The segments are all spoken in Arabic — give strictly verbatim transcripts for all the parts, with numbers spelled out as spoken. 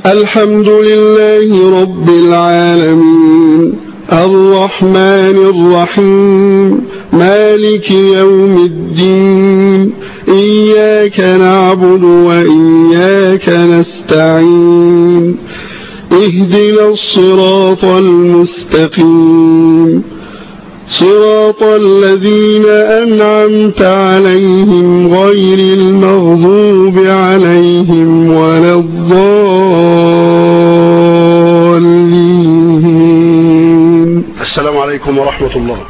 الحمد لله رب العالمين الرحمن الرحيم مالك يوم الدين إياك نعبد وإياك نستعين اهدنا الصراط المستقيم صراط الذين أنعمت عليهم غير المغضوب عليهم ولا الضالين. السلام عليكم ورحمة الله.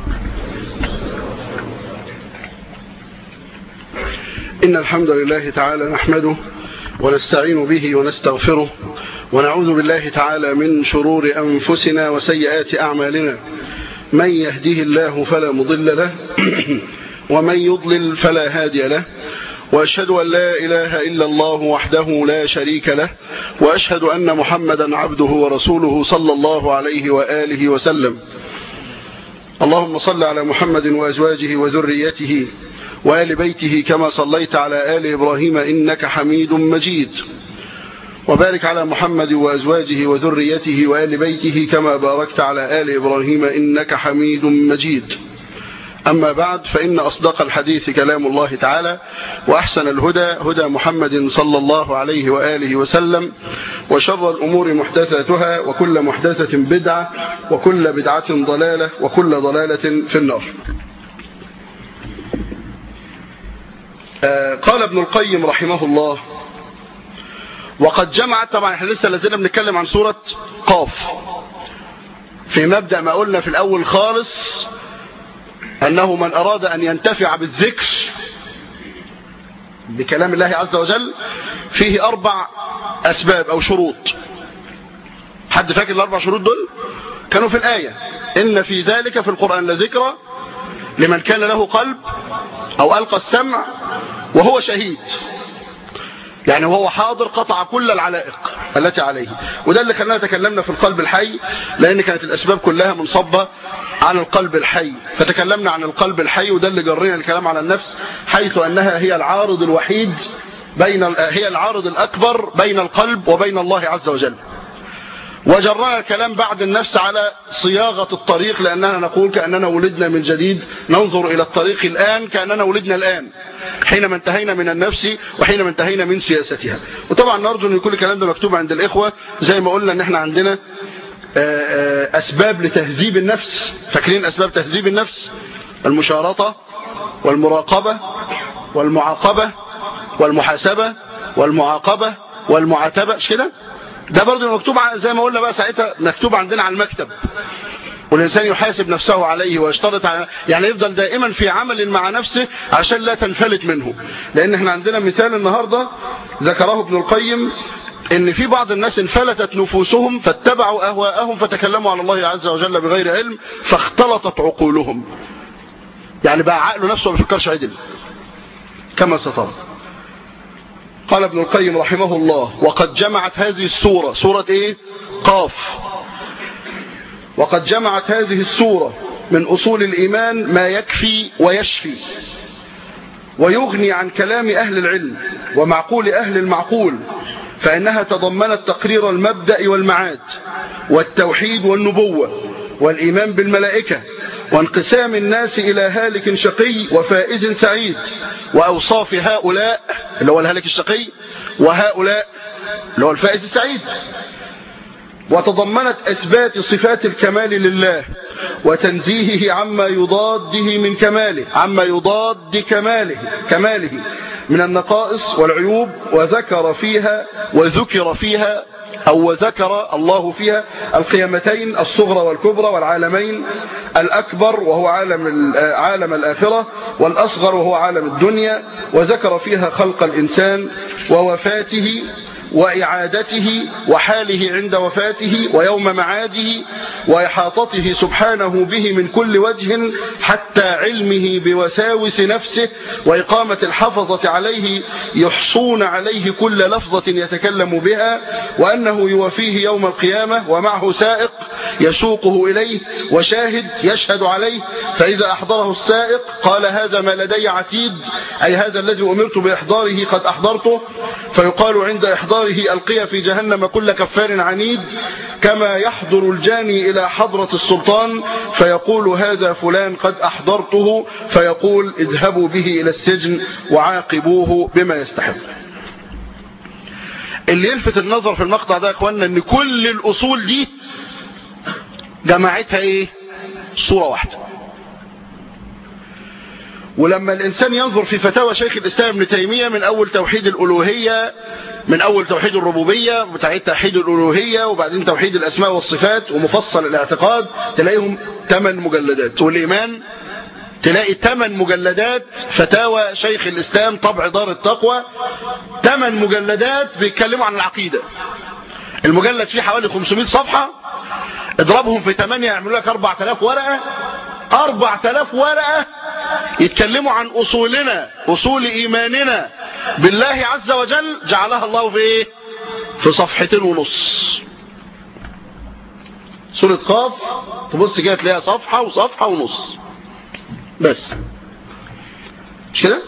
إن الحمد لله تعالى نحمده ونستعين به ونستغفره ونعوذ بالله تعالى من شرور أنفسنا وسيئات أعمالنا. من يهديه الله فلا مضل له ومن يضلل فلا هادي له، وأشهد أن لا إله إلا الله وحده لا شريك له، وأشهد أن محمدا عبده ورسوله صلى الله عليه وآله وسلم. اللهم صل على محمد وأزواجه وذريته وآل بيته كما صليت على آل إبراهيم إنك حميد مجيد، وبارك على محمد وأزواجه وذريته وآل بيته كما باركت على آل إبراهيم إنك حميد مجيد. أما بعد، فإن أصدق الحديث كلام الله تعالى، وأحسن الهدى هدى محمد صلى الله عليه وآله وسلم، وشر الأمور محدثاتها، وكل محدثة بدعة، وكل بدعة ضلالة، وكل ضلالة في النار. آه قال ابن القيم رحمه الله: وقد جمعت، طبعا احنا لسه لازلنا بنتكلم عن سورة قاف، في مبدأ ما قلنا في الأول خالص أنه من أراد أن ينتفع بالذكر بكلام الله عز وجل فيه أربع أسباب أو شروط. حد فاكر الأربع شروط دول؟ كانوا في الآية: إن في ذلك في القرآن لذكرى لمن كان له قلب أو ألقى السمع وهو شهيد، يعني وهو حاضر قطع كل العلائق التي عليه. وده اللي خلينا تكلمنا في القلب الحي، لأن كانت الأسباب كلها منصبة عن القلب الحي، فتكلمنا عن القلب الحي، وده اللي جرينا الكلام على النفس، حيث أنها هي العارض الوحيد بين هي العارض الأكبر بين القلب وبين الله عز وجل. وجرنا الكلام بعد النفس على صياغة الطريق، لأننا نقول كأننا ولدنا من جديد، ننظر إلى الطريق الآن كأننا ولدنا الآن، حينما انتهينا من النفس وحينما انتهينا من سياستها. وطبعا نرجو أن يكون الكلام ده مكتوب عند الإخوة، زي ما قلنا أن احنا عندنا أسباب لتهذيب النفس. فاكرين أسباب تهذيب النفس؟ المشارطة والمراقبة والمعاقبة والمحاسبة والمعاقبة والمعاتبة، مش كده؟ ده برضه مكتوب زي ما قلنا بقى ساعتها، مكتوب عندنا على المكتب، والإنسان يحاسب نفسه عليه ويشترط على، يعني يفضل دائما في عمل مع نفسه عشان لا تنفلت منه. لأن احنا عندنا مثال النهاردة ذكره ابن القيم، ان في بعض الناس انفلتت نفوسهم فاتبعوا أهواءهم فتكلموا على الله عز وجل بغير علم فاختلطت عقولهم، يعني بقى عقله نفسه ما بيفكرش عدل كما سترى. قال ابن القيم رحمه الله: وقد جمعت هذه السورة، سورة ايه؟ قاف. وقد جمعت هذه السورة من أصول الإيمان ما يكفي ويشفي ويغني عن كلام أهل العلم ومعقول أهل المعقول، فإنها تضمنت تقرير المبدأ والمعاد والتوحيد والنبوة والإيمان بالملائكة وانقسام الناس إلى هالك شقي وفائز سعيد، وأوصاف هؤلاء اللي هو الهالك الشقي وهؤلاء اللي هو الفائز السعيد. وتضمنت إثبات صفات الكمال لله وتنزيهه عما يضاده من كماله عما يضاد كماله كماله من النقائص والعيوب، وذكر فيها وذكر فيها أو وذكر الله فيها القيامتين الصغرى والكبرى، والعالمين الأكبر وهو عالم عالم الآخرة، والأصغر وهو عالم الدنيا، وذكر فيها خلق الإنسان ووفاته وإعادته وحاله عند وفاته ويوم معاده، وإحاطته سبحانه به من كل وجه حتى علمه بوساوس نفسه، وإقامة الحفظة عليه يحصون عليه كل لفظة يتكلم بها، وأنه يوفيه يوم القيامة ومعه سائق يسوقه إليه وشاهد يشهد عليه، فإذا أحضره السائق قال هذا ما لدي عتيد، أي هذا الذي أمرت بإحضاره قد أحضرته، فيقال عند إحضاره ألقي في جهنم كل كفار عنيد، كما يحضر الجاني إلى حضرة السلطان فيقول هذا فلان قد أحضرته، فيقول اذهبوا به إلى السجن وعاقبوه بما يستحق. اللي يلفت النظر في المقطع ده يا اخوانا ان كل الاصول دي جماعتها ايه؟ صورة واحدة. ولما الانسان ينظر في فتاوى شيخ الاسلام ابن تيمية من اول توحيد الالوهية، من اول توحيد الربوبية وبتاعت توحيد الالوهية وبعدين توحيد الاسماء والصفات ومفصل الاعتقاد، تلاقيهم ثمان مجلدات، والايمان تلاقي ثمان مجلدات فتاوى شيخ الإسلام طبع دار التقوى، ثمان مجلدات بيتكلموا عن العقيدة. المجلد فيه حوالي خمسمائة صفحة، اضربهم في ثمانية يعملوا لك أربعة آلاف ورقة، أربعة آلاف ورقة يتكلموا عن أصولنا، أصول إيماننا بالله عز وجل، جعلها الله في إيه؟ في صفحتين ونص. سورة قاف تبص كده تلاقيها صفحة وصفحة ونص بس، مش كده؟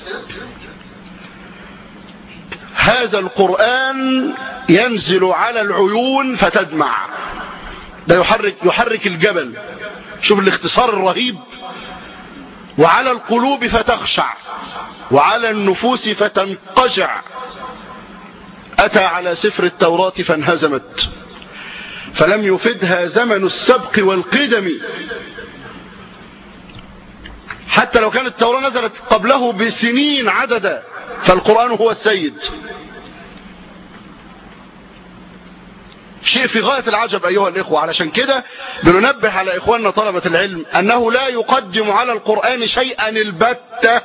هذا القرآن ينزل على العيون فتدمع، ده يحرك يحرك الجبل، شوف الاختصار الرهيب، وعلى القلوب فتخشع وعلى النفوس فتنقشع، أتى على سفر التوراة فانهزمت فلم يفدها زمن السبق والقدم، حتى لو كانت التوراة نزلت قبله بسنين عددا فالقرآن هو السيد. شيء في غاية العجب أيها الإخوة. علشان كده بننبه على إخواننا طلبة العلم أنه لا يقدم على القرآن شيئا البتة.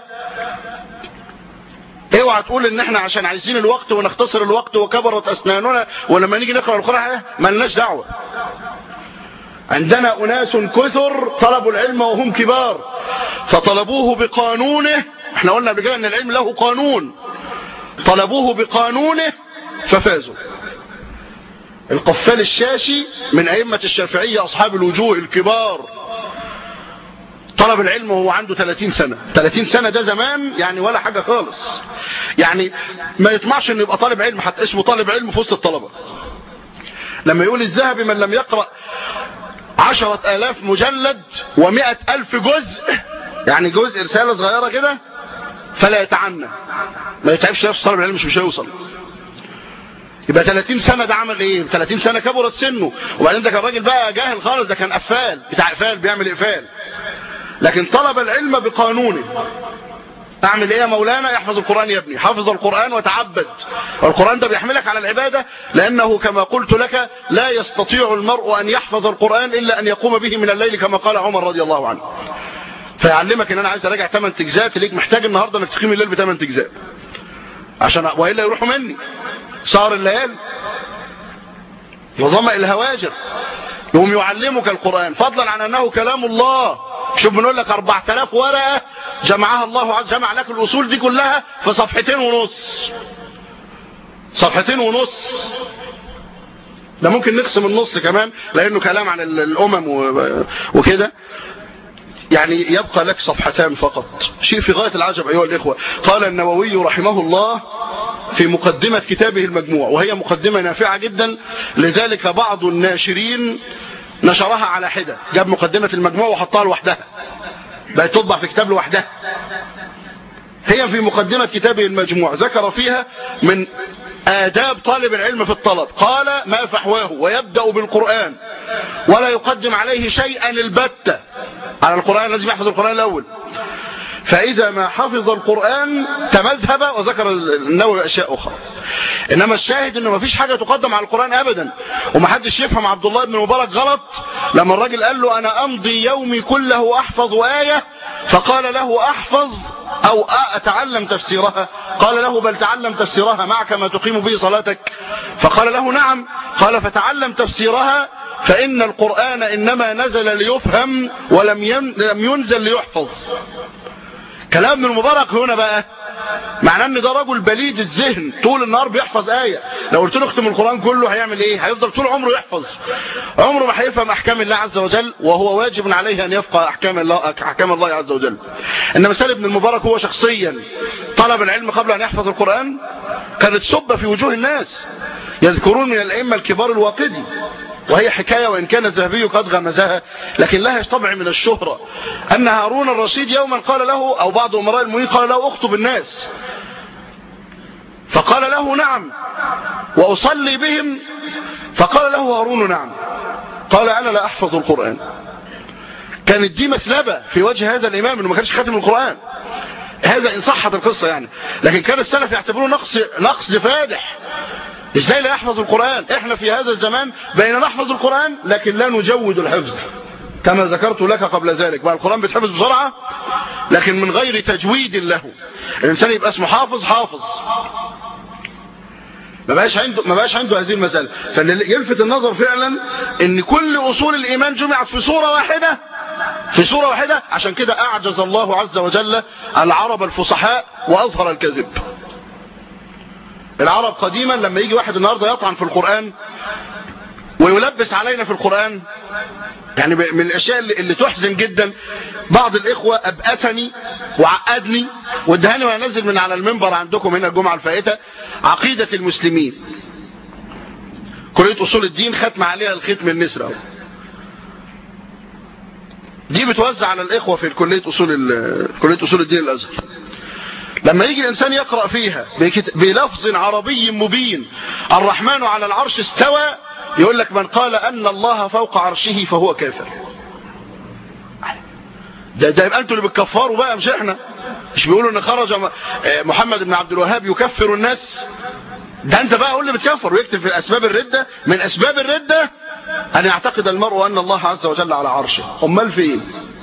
اوعى تقول ان احنا عشان عايزين الوقت ونختصر الوقت وكبرت أسناننا ولما نيجي نقرأ القرآن ما لناش دعوة. عندنا أناس كثر طلبوا العلم وهم كبار فطلبوه بقانونه، احنا قلنا قبل كده ان العلم له قانون، طلبوه بقانونه ففازوا. القفال الشاشي من أئمة الشافعية أصحاب الوجوه الكبار طلب العلم وهو عنده ثلاثين سنة. ثلاثين سنة ده زمان يعني ولا حاجة خالص، يعني ما يطمعش انه يبقى طالب علم، حتى اسمه طالب علم في وسط الطلبة. لما يقول الذهبي من لم يقرأ عشرة آلاف مجلد ومئة ألف جزء، يعني جزء رسالة صغيرة كده، فلا يتعنى، ما يتعبش نفسه، طالب العلم مش مش هيوصل. يبقى ثلاثين سنة ده عمل ايه؟ ثلاثين سنة كبرت سنه، وبعدين ده كان راجل بقى جاهل خالص، ده كان قفال بتاع قفال بيعمل اقفال، لكن طلب العلم بقانونه. اعمل ايه يا مولانا؟ يحفظ القرآن يا ابني، حفظ القرآن وتعبد. والقرآن ده بيحملك على العبادة، لانه كما قلت لك لا يستطيع المرء ان يحفظ القرآن الا ان يقوم به من الليل كما قال عمر رضي الله عنه. فيعلمك ان انا عايز اراجع ثمان تجزات، ليك محتاج النهارده انك تقيم الليل بثمان تجزات عشان والا يروحوا مني سهر الليالي وظمأ الهواجر. يقوم يعلمك القرآن فضلا عن انه كلام الله. شوف بنقول لك أربعة آلاف ورقة جمعها الله عز وجل، جمع لك الاصول دي كلها في صفحتين ونص، صفحتين ونص. ده ممكن نقسم النص كمان لانه كلام عن الامم وكده، يعني يبقى لك صفحتان فقط. شيء في غاية العجب أيها الإخوة. قال النووي رحمه الله في مقدمة كتابه المجموع، وهي مقدمة نافعة جدا، لذلك بعض الناشرين نشرها على حدة، جاب مقدمة المجموع وحطها لوحدها، بقت تطبع في كتاب لوحدها. هي في مقدمة كتابه المجموع ذكر فيها من آداب طالب العلم في الطلب، قال ما فحواه ويبدأ بالقرآن ولا يقدم عليه شيئا البتة. على القرآن لازم يحفظ القرآن الأول، فإذا ما حفظ القرآن تمذهب. وذكر النووي أشياء أخرى، إنما الشاهد إنه ما فيش حاجة تقدم على القرآن أبدا. ومحدش يفهم عبد الله بن مبارك غلط لما الراجل قال له أنا أمضي يومي كله أحفظ آية، فقال له أحفظ أو أتعلم تفسيرها؟ قال له بل تعلم تفسيرها معك ما تقيم به صلاتك. فقال له نعم. قال فتعلم تفسيرها، فإن القرآن إنما نزل ليفهم ولم ينزل ليحفظ. كلام ابن المبارك هنا بقى معناه ان ده رجل بليد الذهن طول النهار بيحفظ آية، لو قلت له اختم القرآن كله هيعمل ايه؟ هيفضل طول عمره يحفظ، عمره ما هيفهم احكام الله عز وجل، وهو واجب عليه ان يفقه احكام الله احكام الله عز وجل. انما سالم بن المبارك هو شخصيا طلب العلم قبل ان يحفظ القرآن، كانت سبة في وجوه الناس، يذكرون من الائمه الكبار الواقدي، وهي حكاية وإن كان الذهبي قد غمزها، لكن لها طبع من الشهرة، أن هارون الرشيد يوما قال له، أو بعض أمراء المؤمنين قال له اخطب الناس، فقال له نعم وأصلي بهم، فقال له هارون نعم، قال أنا لا أحفظ القرآن. كانت دي مثلبة في وجه هذا الإمام أنه ما كانش خاتم القرآن، هذا إن صحت القصة يعني، لكن كان السلف يعتبروه نقص نقص فادح. ازاي لا يحفظ القرآن؟ احنا في هذا الزمان بين نحفظ القرآن لكن لا نجود الحفظ، كما ذكرت لك قبل ذلك، بقى القرآن بيتحفظ بسرعة لكن من غير تجويد له. الانسان يبقى اسمه حافظ حافظ، ما بقاش عنده ما بقاش عنده هذه المسألة. فاللي يلفت النظر فعلا ان كل اصول الايمان جمعت في صورة واحدة، في صورة واحدة، عشان كده اعجز الله عز وجل العرب الفصحاء واظهر الكذب. العرب قديما لما يجي واحد النهارده يطعن في القرآن ويلبس علينا في القرآن، يعني من الاشياء اللي, اللي تحزن جدا، بعض الاخوة ابأسني وعقدني وادهاني وانا نازل من على المنبر عندكم هنا الجمعة الفائتة عقيدة المسلمين. كلية اصول الدين ختم عليها الختم النسر اهو، دي بتوزع على الاخوة في كلية اصول كلية اصول الدين الازهر. لما يجي الانسان يقرأ فيها بلفظ عربي مبين الرحمن على العرش استوى، يقول لك من قال ان الله فوق عرشه فهو كافر. ده ده يبقى انتوا اللي بتكفروا بقى، مش احنا. مش بيقولوا ان خرج محمد بن عبد الوهاب يكفر الناس؟ ده انت بقى هو اللي بتكفر ويكتب في اسباب الردة، من اسباب الردة ان يعتقد المرء ان الله عز وجل على عرشه. امال فين؟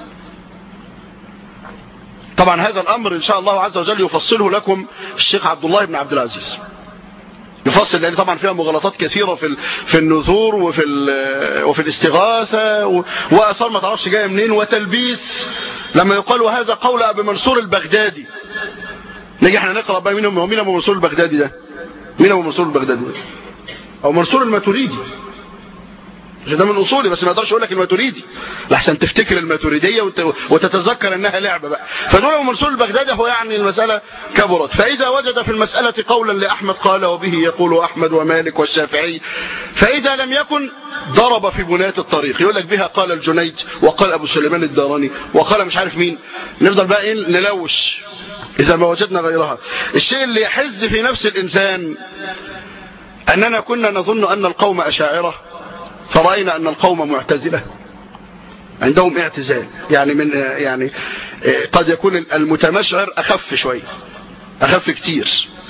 طبعا هذا الامر ان شاء الله عز وجل يفصله لكم الشيخ عبد الله بن عبد العزيز، يفصل، لان طبعا فيها مغالطات كثيره في في النذور وفي وفي الاستغاثه واثار ما تعرفش جايه منين، وتلبيس. لما يقال وهذا قول ابي منصور البغدادي، نيجي احنا نقرا بقى مين هو مين ابو منصور البغدادي ده؟ مين ابو منصور البغدادي ده؟ او منصور الماتريدي، ده من اصولي، بس ما اقدرش اقول لك الماتريدي لحسن تفتكر الماتريديه وتتذكر انها لعبه بقى. فدول ابو منصور البغدادي هو يعني المساله كبرت. فاذا وجد في المساله قولا لاحمد قال وبه يقول احمد ومالك والشافعي، فاذا لم يكن ضرب في بنايه الطريق، يقول لك بها قال الجنيد وقال ابو سليمان الداراني وقال مش عارف مين، نفضل بقى ايه نلوش اذا ما وجدنا غيرها. الشيء اللي يحز في نفس الانسان اننا كنا نظن ان القوم اشاعره، فرأينا أن القوم معتزلة عندهم اعتزال، يعني من يعني قد يكون المتمشعر أخف شوي، أخف كتير،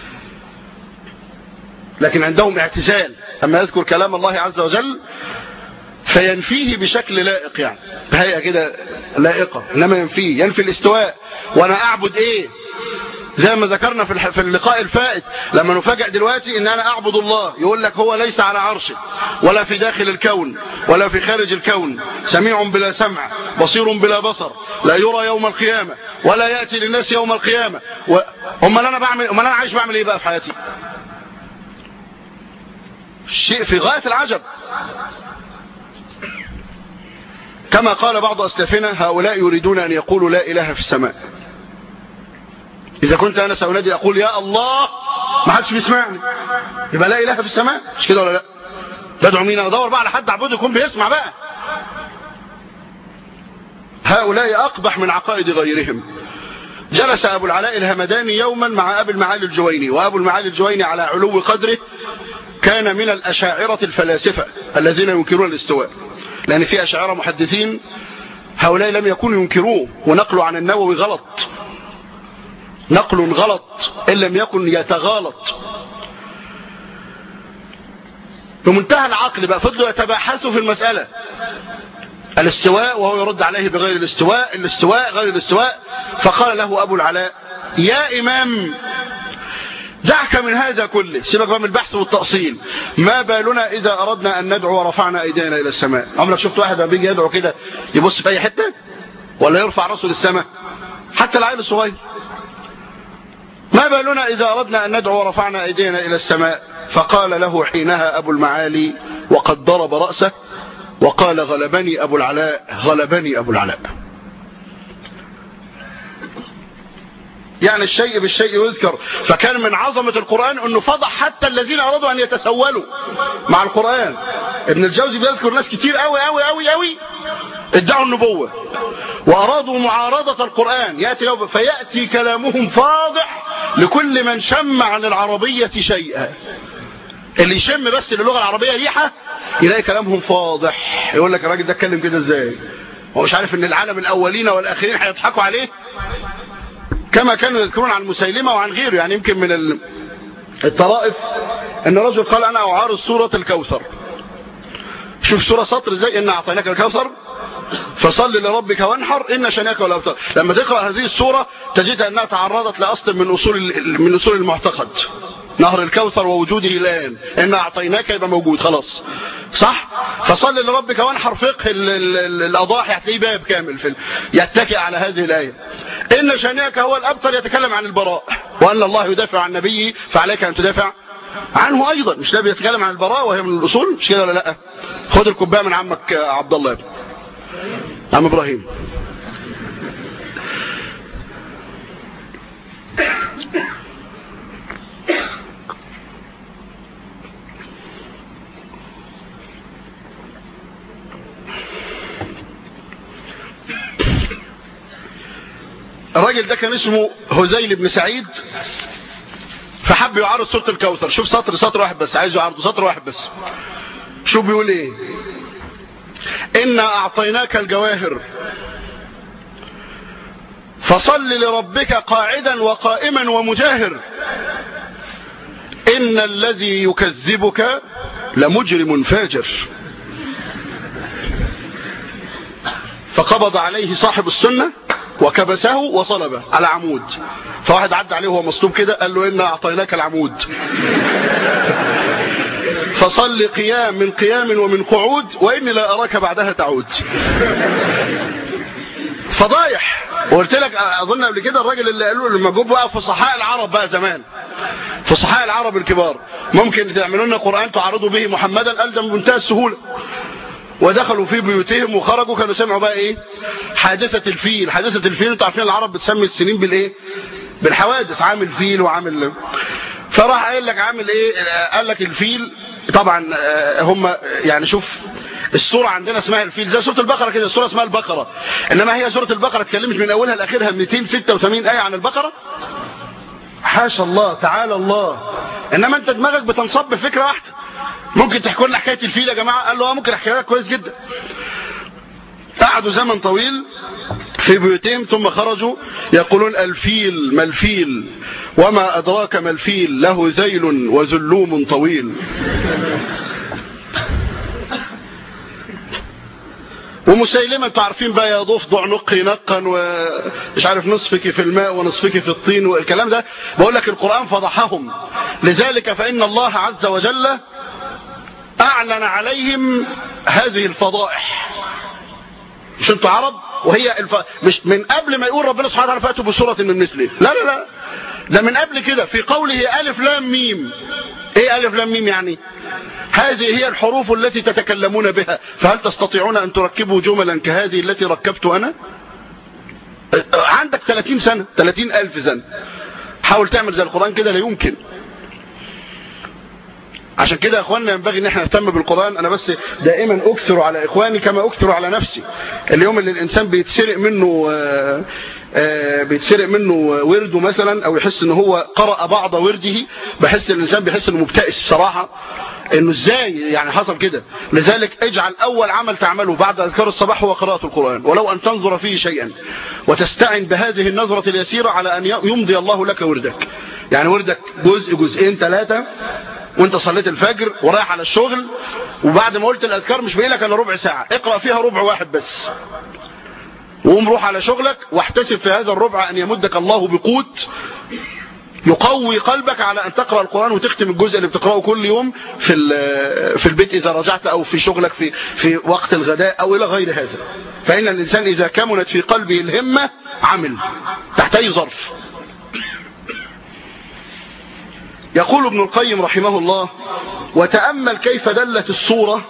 لكن عندهم اعتزال. أما يذكر كلام الله عز وجل فينفيه بشكل لائق، يعني بهيئة كده لائقة، إنما ينفيه ينفي الاستواء. وأنا أعبد إيه؟ زي ما ذكرنا في اللقاء الفائت، لما نفاجأ دلوقتي ان انا اعبد الله، يقول لك هو ليس على عرشه ولا في داخل الكون ولا في خارج الكون، سميع بلا سمع بصير بلا بصر، لا يرى يوم القيامة ولا يأتي للناس يوم القيامة. امال انا بعمل امال انا عايش بعمل ايه بقى في حياتي؟ شيء في غاية العجب. كما قال بعض اسلافنا هؤلاء يريدون ان يقولوا لا اله في السماء. إذا كنت أنا سأنادي أقول يا الله ما حدش بيسمعني، يبقى لا إله في السماء، مش كده ولا لا؟ بدعو مين؟ أنا أدور بقى على حد أعبده يكون بيسمع بقى. هؤلاء أقبح من عقائد غيرهم. جلس أبو العلاء الهمداني يوما مع أبي المعالي الجويني، وأبو المعالي الجويني على علو قدره كان من الأشاعرة الفلاسفة الذين ينكرون الاستواء، لأن في أشاعرة محدثين هؤلاء لم يكونوا ينكروه، ونقلوا عن النووي غلط، نقل غلط إن لم يكن يتغالط. بمنتهى العقل بقى فضلوا يتباحثوا في المسألة الاستواء، وهو يرد عليه بغير الاستواء، الاستواء غير الاستواء. فقال له أبو العلاء يا إمام دعك من هذا كله، سيبك بقى من البحث والتأصيل، ما بالنا إذا أردنا أن ندعو ورفعنا أيدينا إلى السماء؟ عمرك شفت واحد بيجي يدعو كده يبص في أي حتة ولا يرفع رأسه للسماء؟ حتى العيل الصغير. ما بالنا إذا أردنا أن ندعو ورفعنا أيدينا إلى السماء؟ فقال له حينها أبو المعالي وقد ضرب رأسه وقال غلبني أبو العلاء غلبني أبو العلاء. يعني الشيء بالشيء يذكر. فكان من عظمة القرآن أنه فضح حتى الذين أرادوا أن يتسولوا مع القرآن. ابن الجوزي بيذكر ناس كتير قوي قوي قوي قوي ادعوا النبوة وأرادوا معارضة القرآن، يأتي له فيأتي كلامهم فاضح لكل من شم عن العربية شيئا. اللي يشم بس اللغة العربية ريحة يلاقي كلامهم فاضح، يقول لك الراجل ده اتكلم كده ازاي؟ هو مش عارف ان العالم الأولين والآخرين هيضحكوا عليه؟ كما كانوا يذكرون عن مسيلمة وعن غيره. يعني يمكن من الطرائف ان رجل قال انا اعارض سورة الكوثر. شوف سورة سطر ازاي، ان اعطيناك الكوثر فصل لربك وانحر ان شانئك ولا ابتر. لما تقرأ هذه السورة تجد انها تعرضت لاصل من اصول من اصول المعتقد، نهر الكوثر ووجوده الان، ان اعطيناك يبقى موجود خلاص صح. فصل لربك وانحر فقه الاضاحي هتلاقيه باب كامل في يتكئ على هذه الايه. ان شانئك هو الابتر يتكلم عن البراء وان الله يدافع عن نبيه فعليك ان تدافع عنه ايضا. مش لا بيتكلم عن البراء وهي من الاصول، مش كده ولا لا؟ خد الكوبايه من عمك عبد الله ابن عم ابراهيم. الراجل ده كان اسمه هذيل بن سعيد، فحب يعرض سورة الكوثر. شوف سطر سطر واحد بس، عايز يعرضه سطر واحد بس. شوف بيقول ايه؟ إنا أعطيناك الجواهر فصل لربك قاعدا وقائما ومجاهر إن الذي يكذبك لمجرم فاجر. فقبض عليه صاحب السنة وكبسه وصلبه على عمود. فواحد عدى عليه وهو مصلوب كده قال له إنا أعطيناك العمود فصل قيام من قيام ومن قعود وإني لا أراك بعدها تعود. فضايح. وقلت لك أظن قبل كده الراجل اللي قالوا لما جوب بقى فصحاء العرب بقى زمان، فصحاء العرب الكبار، ممكن تعملوا لنا قرآن تعرضوا به محمدا؟ قال ده بمنتهى السهولة. ودخلوا في بيوتهم وخرجوا كانوا سمعوا بقى ايه؟ حادثة الفيل. حادثة الفيل انتوا عارفين العرب بتسمي السنين بالايه؟ بالحوادث. عامل فيل وعامل. فراح قال لك عامل ايه؟ قال لك الفيل طبعا هم يعني شوف السورة عندنا اسمها الفيل زي سورة البقرة كده، السورة اسمها البقرة، انما هي سورة البقرة اتكلمت من اولها لاخرها مئتين وستة وثمانين آية عن البقرة. حاشا الله تعالى الله. انما انت دماغك بتنصب بفكرة واحدة. ممكن تحكي لنا حكاية الفيل يا جماعة؟ قال له اه ممكن احكي لك كويس جدا. قعدوا زمن طويل في بيوتهم ثم خرجوا يقولون الفيل ما الفيل وما أدراك ما الفيل له ذيل وذلوم طويل. ومسيلمة تعرفين بقى يا ضفدع نقي نقا ومش عارف نصفك في الماء ونصفك في الطين والكلام ده. بقول لك القرآن فضحهم. لذلك فإن الله عز وجل أعلن عليهم هذه الفضائح. مش انتوا عرب وهي الف... مش من قبل ما يقول ربنا سبحانه وتعالى فاتوا بسورة من مثله، لا لا لا، ده من قبل كده في قوله ألف لام ميم. ايه ألف لام ميم يعني؟ هذه هي الحروف التي تتكلمون بها، فهل تستطيعون أن تركبوا جملا كهذه التي ركبت أنا؟ عندك ثلاثين سنة، ثلاثين ألف سنة، حاول تعمل زي القرآن كده، لا يمكن. عشان كده يا اخواننا ينبغي ان احنا نهتم بالقرآن. انا بس دائما اكثر على اخواني كما اكثر على نفسي. اليوم اللي الانسان بيتسرق منه آآ آآ بيتسرق منه ورده مثلا، او يحس ان هو قرأ بعض ورده، بحس الانسان بيحس انه مبتئس بصراحة، انه ازاي يعني حصل كده. لذلك اجعل اول عمل تعمله بعد اذكار الصباح هو قراءة القرآن، ولو ان تنظر فيه شيئا، وتستعن بهذه النظرة اليسيرة على ان يمضي الله لك وردك. يعني وردك جزء جزئين ثلاثة وانت صليت الفجر ورايح على الشغل، وبعد ما قلت الاذكار مش باقي لك الا ربع ساعة، اقرأ فيها ربع واحد بس، وقوم روح على شغلك واحتسب في هذا الربع ان يمدك الله بقوت يقوي قلبك على ان تقرأ القرآن وتختم الجزء اللي بتقرأه كل يوم في في البيت اذا رجعت، او في شغلك في في وقت الغداء او الى غير هذا. فان الانسان اذا كمنت في قلبه الهمة عمل تحت اي ظرف. يقول ابن القيم رحمه الله: وتأمل كيف دلت الصورة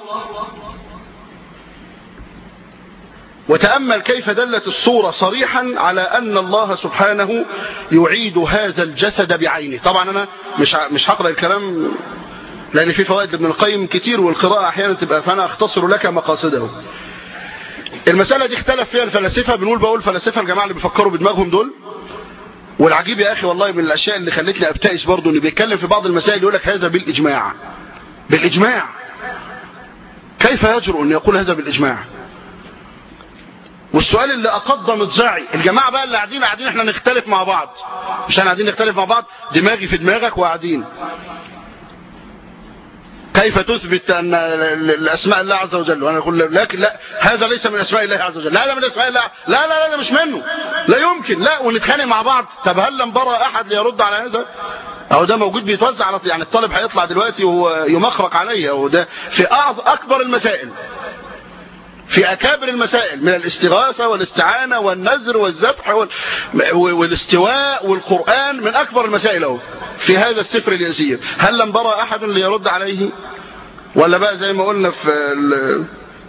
وتأمل كيف دلت الصورة صريحا على أن الله سبحانه يعيد هذا الجسد بعينه. طبعا أنا مش مش هقرأ الكلام لأن في فوائد ابن القيم كتير والقراءة أحيانا تبقى، فأنا أختصر لك مقاصده. المسألة دي اختلف فيها الفلاسفة، بنقول بقول فلاسفة الجماعة اللي بيفكروا بدماغهم دول. والعجيب يا أخي والله من الأشياء اللي خلتني أبتئس برضه إنه بيتكلم في بعض المسائل يقول لك هذا بالإجماع. بالإجماع كيف يجرؤ أن يقول هذا بالإجماع؟ والسؤال اللي أقضى مضجعي، الجماعة بقى اللي قاعدين قاعدين احنا نختلف مع بعض، مش احنا قاعدين نختلف مع بعض، دماغي في دماغك وقاعدين. كيف تثبت أن الأسماء الله عز وجل؟ وأنا أقول لكن لا، هذا ليس من أسماء الله عز وجل، لا هذا من أسماء الله، لا لا لا ده مش منه، لا يمكن، لا، ونتخانق مع بعض. طب هل لم برى أحد ليرد على هذا؟ أو ده موجود بيتوزع على، يعني الطالب هيطلع دلوقتي وهو يمخرق عليه، وده في أكبر المسائل، في أكابر المسائل من الاستغاثة والاستعانة والنذر والذبح والاستواء والقرآن، من أكبر المسائل أهو في هذا السفر اليسير. هل لم برى أحد ليرد عليه؟ ولا بقى زي ما قلنا في ال...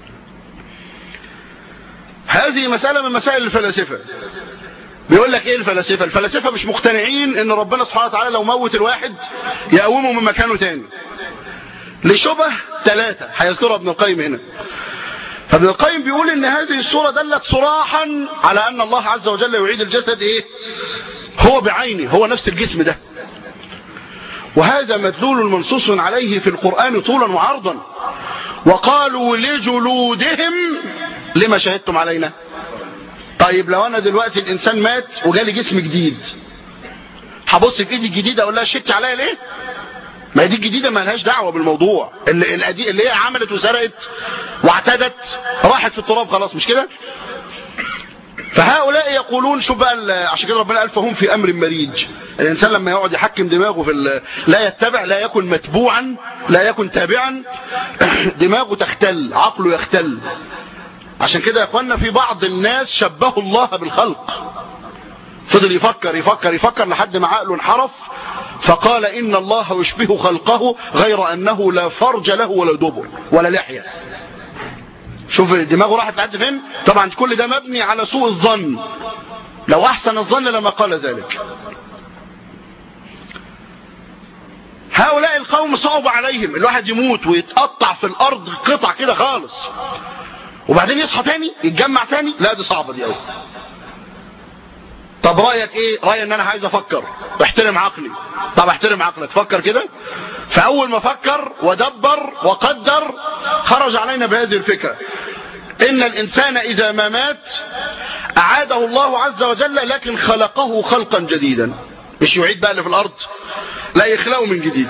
هذه مسألة من مسائل الفلاسفة. بيقول لك ايه الفلاسفة؟ الفلاسفة مش مقتنعين ان ربنا سبحانه وتعالى لو موت الواحد يقومه من مكانه تاني لشبه ثلاثة هيذكرها ابن القيم هنا. فابن القيم بيقول ان هذه الصورة دلت صراحا على ان الله عز وجل يعيد الجسد ايه؟ هو بعينه، هو نفس الجسم ده. وهذا مدلول منصوص عليه في القرآن طولا وعرضا. وقالوا لجلودهم لما شهدتم علينا. طيب لو انا دلوقتي الانسان مات وجالي جسم جديد، هبص في ايدي الجديدة اقول لها شهدت عليا ليه؟ ما دي الجديدة ما لهاش دعوة بالموضوع، اللي, اللي هي عملت وسرقت واعتدت راحت في التراب خلاص، مش كده؟ فهؤلاء يقولون شو بقى، عشان كده ربنا قال فهم في امر مريج. الانسان لما يقعد يحكم دماغه في لا يتبع، لا يكن متبوعا، لا يكن تابعا، دماغه تختل، عقله يختل. عشان كده يا اخوانا في بعض الناس شبهوا الله بالخلق، فضل يفكر يفكر يفكر لحد ما عقله انحرف، فقال إن الله يشبه خلقه غير أنه لا فرج له ولا دبر ولا لحية. شوف دماغه راحت لحد فين. طبعا كل ده مبني على سوء الظن، لو أحسن الظن لما قال ذلك. هؤلاء القوم صعب عليهم الواحد يموت ويتقطع في الأرض قطع كده خالص وبعدين يصحى تاني يتجمع تاني، لا دي صعبة دي قوي. طب رأيك ايه؟ رأيي ان انا عايز افكر واحترم عقلي. طب احترم عقلك، فكر كده. فاول ما فكر ودبر وقدر خرج علينا بهذه الفكرة ان الانسان اذا ما مات اعاده الله عز وجل، لكن خلقه خلقا جديدا، مش يعيد بقى اللي في الارض، لا يخلقه من جديد.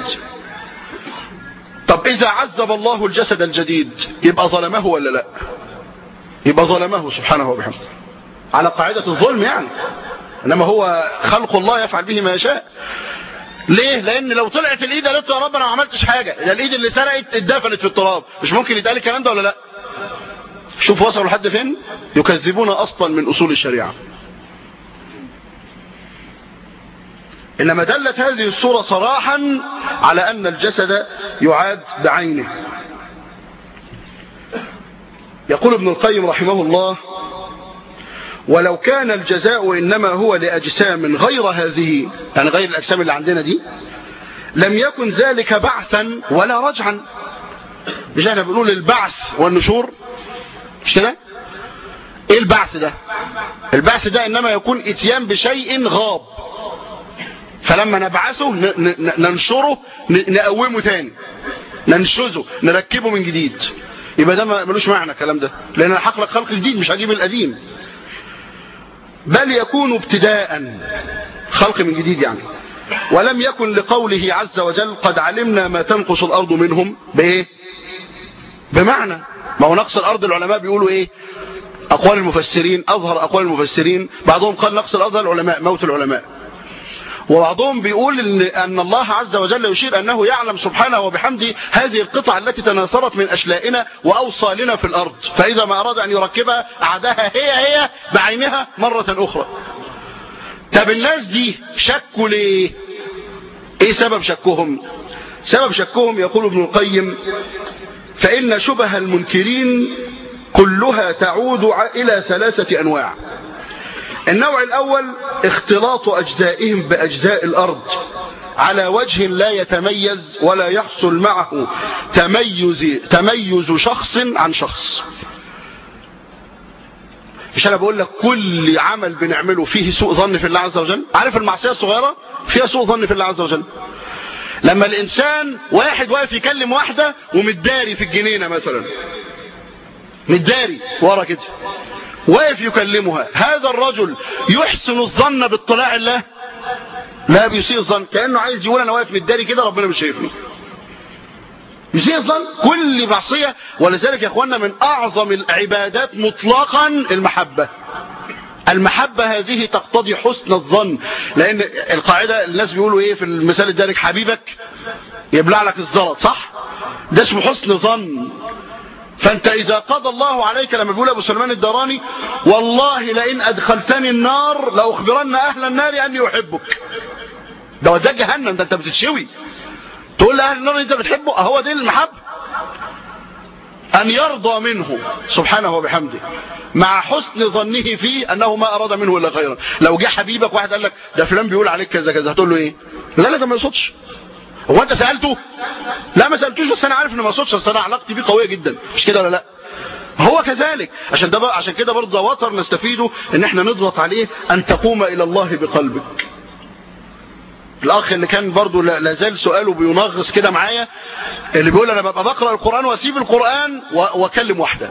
طب اذا عذب الله الجسد الجديد يبقى ظلمه ولا لا؟ يبقى ظلمه سبحانه وبحمده على قاعدة الظلم يعني، انما هو خلق الله يفعل به ما يشاء. ليه؟ لان لو طلعت الايد قالت يا رب انا ما عملتش حاجة، ده الايد اللي سرقت اتدفنت في التراب، مش ممكن يتقال الكلام ده ولا لا؟ شوف وصلوا لحد فين؟ يكذبون اصلا من اصول الشريعة. انما دلت هذه الصورة صراحا على ان الجسد يعاد بعينه. يقول ابن القيم رحمه الله: ولو كان الجزاء إنما هو لأجسام غير هذه، يعني غير الأجسام اللي عندنا دي، لم يكن ذلك بعثا ولا رجعا. مش احنا بنقول البعث والنشور، مش كده؟ ايه البعث ده؟ البعث ده إنما يكون اتيان بشيء غاب، فلما نبعثه ننشره نقومه تاني، ننشزه نركبه من جديد. يبقى ده ملوش معنى الكلام ده، لأن الحق لك خلق جديد مش هجيب القديم، بل يكون ابتداء، خلق من جديد يعني. ولم يكن لقوله عز وجل قد علمنا ما تنقص الأرض منهم بإيه؟ بمعنى ما هو نقص الأرض العلماء بيقولوا إيه؟ أقوال المفسرين، أظهر أقوال المفسرين بعضهم قال نقص الأرض العلماء موت العلماء، وبعضهم بيقول أن الله عز وجل يشير أنه يعلم سبحانه وبحمده هذه القطع التي تناثرت من أشلائنا وأوصالنا في الأرض، فإذا ما أراد أن يركبها أعادها هي هي بعينها مرة أخرى. طب الناس دي شكوا ليه؟ ايه سبب شكهم؟ سبب شكهم يقول ابن القيم فإن شبه المنكرين كلها تعود إلى ثلاثة أنواع. النوع الأول اختلاط أجزائهم بأجزاء الأرض على وجه لا يتميز ولا يحصل معه تميز, تميز شخص عن شخص. مش أنا بقول لك كل عمل بنعمله فيه سوء ظن في الله عز وجل؟ عارف المعصية الصغيرة فيها سوء ظن في الله عز وجل. لما الإنسان واحد واقف يكلم واحدة ومتداري في الجنينة مثلا، متداري ورا كده واقف يكلمها، هذا الرجل يحسن الظن باطلاع الله؟ لا، بيسيء الظن، كأنه عايز يقول أنا واقف متداري كده ربنا مش شايفني. يسيء الظن كل معصية. ولذلك يا اخوانا من أعظم العبادات مطلقا المحبة. المحبة هذه تقتضي حسن الظن، لأن القاعدة الناس بيقولوا إيه في المثال الدارج؟ حبيبك يبلع لك الزلط، صح؟ ده اسمه حسن ظن. فأنت إذا قضى الله عليك، لما بيقول أبو سلمان الدراني والله لئن أدخلتني النار لأخبرن أهل النار أني أحبك، ده وده جهنم، ده أنت بتتشوي تقول لأهل النار أنت بتحبه. أهو دي المحبة، أن يرضى منه سبحانه وبحمده مع حسن ظنه فيه أنه ما أراد منه إلا خيرا. لو جه حبيبك واحد قال لك ده فلان بيقول عليك كذا كذا، هتقول له إيه؟ لا لا ده ما يقصدش. هو أنت سألته؟ لا ما سألتوش، بس أنا عارف إنه ما يقصدش، بس أنا علاقتي بيه قوية جدا، مش كده ولا لا؟ هو كذلك. عشان ده بقى، عشان كده برضه وتر نستفيده ان احنا نضغط عليه ان تقوم الى الله بقلبك. الاخ اللي كان برضه لازال سؤاله بينغص كده معايا، اللي بيقول انا ببقى بقرا القران واسيب القران واكلم واحده،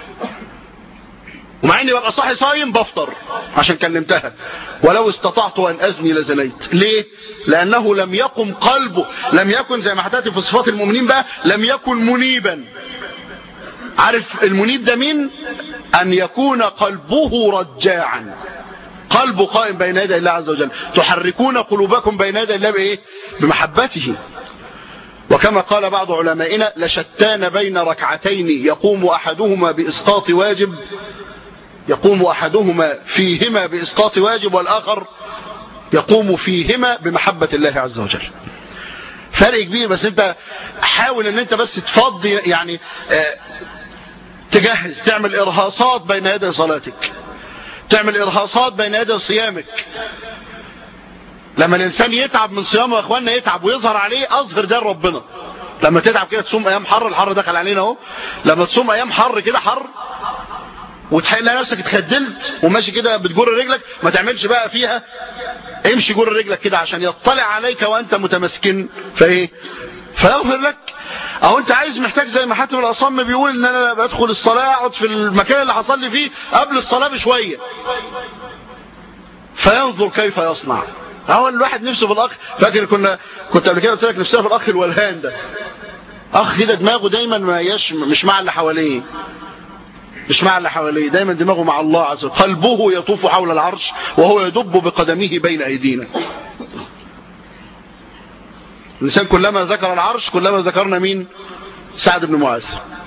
ومع اني ببقى صاحي صايم بفطر عشان كلمتها، ولو استطعت ان ازني لزنيت. ليه؟ لانه لم يقم قلبه، لم يكن زي ما هتاتي في صفات المؤمنين بقى، لم يكن منيبا. عارف المنيب ده مين؟ ان يكون قلبه رجاعا، قلبه قائم بين يدي الله عز وجل. تحركون قلوبكم بين يدي الله بايه؟ بمحبته. وكما قال بعض علمائنا لشتان بين ركعتين يقوم احدهما باسقاط واجب، يقوم احدهما فيهما باسقاط واجب والاخر يقوم فيهما بمحبة الله عز وجل. فرق كبير. بس انت حاول ان انت بس تفضي، يعني اه تجهز، تعمل ارهاصات بين يدي صلاتك، تعمل ارهاصات بين يدي صيامك. لما الانسان يتعب من صيامه يا اخوانا، يتعب ويظهر عليه، اظهر ده ربنا. لما تتعب كده تصوم ايام حر، الحر دخل علينا اهو، لما تصوم ايام حر كده حر وتلاقي نفسك اتخدلت وماشي كده بتجر رجلك، ما تعملش بقى فيها، امشي جر رجلك كده عشان يطلع عليك وانت متمسكن فايه فيغفر لك. او انت عايز محتاج زي ما حاتم الاصم بيقول ان انا بدخل الصلاه اقعد في المكان اللي حصل لي فيه قبل الصلاه بشويه فينظر كيف يصنع. هو الواحد نفسه في الاخ، فاكر كنا كنت قبل كده قلت لك نفسنا في الاخ الولهان ده، اخ كده دماغه دايما ما يش مش مع اللي حواليه، مش مع اللي حواليه، دايما دماغه مع الله عز وجل. قلبه يطوف حول العرش وهو يدب بقدمه بين ايدينا. الانسان كلما ذكر العرش كلما ذكرنا مين؟ سعد بن معاذ.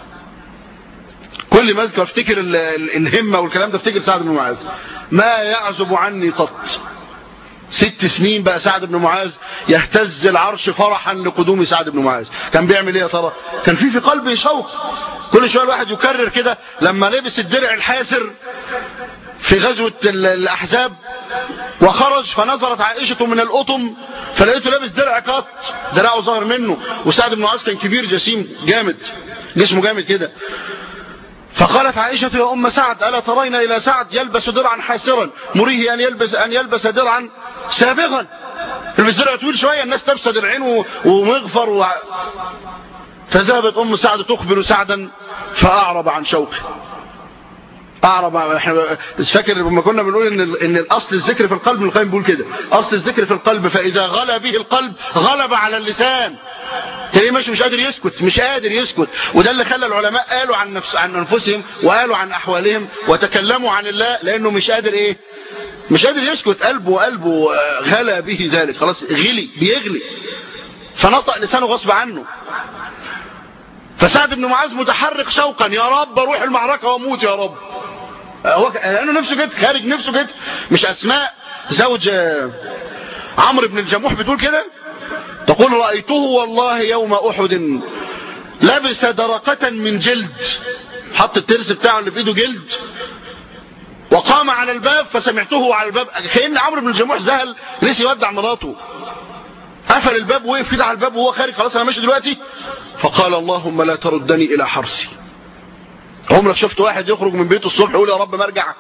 كل ما اذكر افتكر الهمه والكلام ده افتكر سعد بن معاذ. ما يعزب عني قط. ست سنين بقى سعد بن معاذ يهتز العرش فرحا لقدوم سعد بن معاذ. كان بيعمل ايه يا ترى؟ كان في في قلبه شوق. كل شويه الواحد يكرر كده، لما لبس الدرع الحاسر في غزوه الاحزاب وخرج فنظرت عائشه من القطم فلقيته لابس درع قط، دراعه ظهر منه، وسعد بن معاذ كان كبير جسيم جامد، جسمه جامد كده. فقالت عائشة يا أم سعد ألا ترين إلى سعد يلبس درعا حاسرا مريه أن يلبس أن يلبس درعا سابغا. يلبس درع طويل شوية، الناس تبسى درعين ومغفر و... فذهبت أم سعد تخبر سعدا فأعرض عن شوقه. أعرض. احنا فاكر لما كنا بنقول إن إن الأصل الذكر في القلب، القيم بيقول كده، أصل الذكر في القلب فإذا غلى به القلب غلب على اللسان. تلاقيه ماشي مش قادر يسكت، مش قادر يسكت. وده اللي خلى العلماء قالوا عن نفس عن انفسهم وقالوا عن احوالهم وتكلموا عن الله، لانه مش قادر ايه؟ مش قادر يسكت. قلبه قلبه غلى به ذلك، خلاص غلي، بيغلي، فنطق لسانه غصب عنه. فسعد بن معاذ متحرك شوقا، يا رب اروح المعركه واموت يا رب. هو لانه نفسه كده، خارج نفسه كده. مش اسماء زوج عمرو بن الجموح بتقول كده؟ تقول رأيته والله يوم أحد لبس درقة من جلد، حط الترس بتاعه اللي في ايده جلد، وقام على الباب فسمعته على الباب. كأن عمرو بن الجموح ذهل لسه يودع مراته، قفل الباب ووقف كده على الباب وهو خارج، خلاص انا ماشي دلوقتي. فقال اللهم لا تردني الى حرسي. عمرك شفت واحد يخرج من بيته الصبح يقول يا رب ما ارجع؟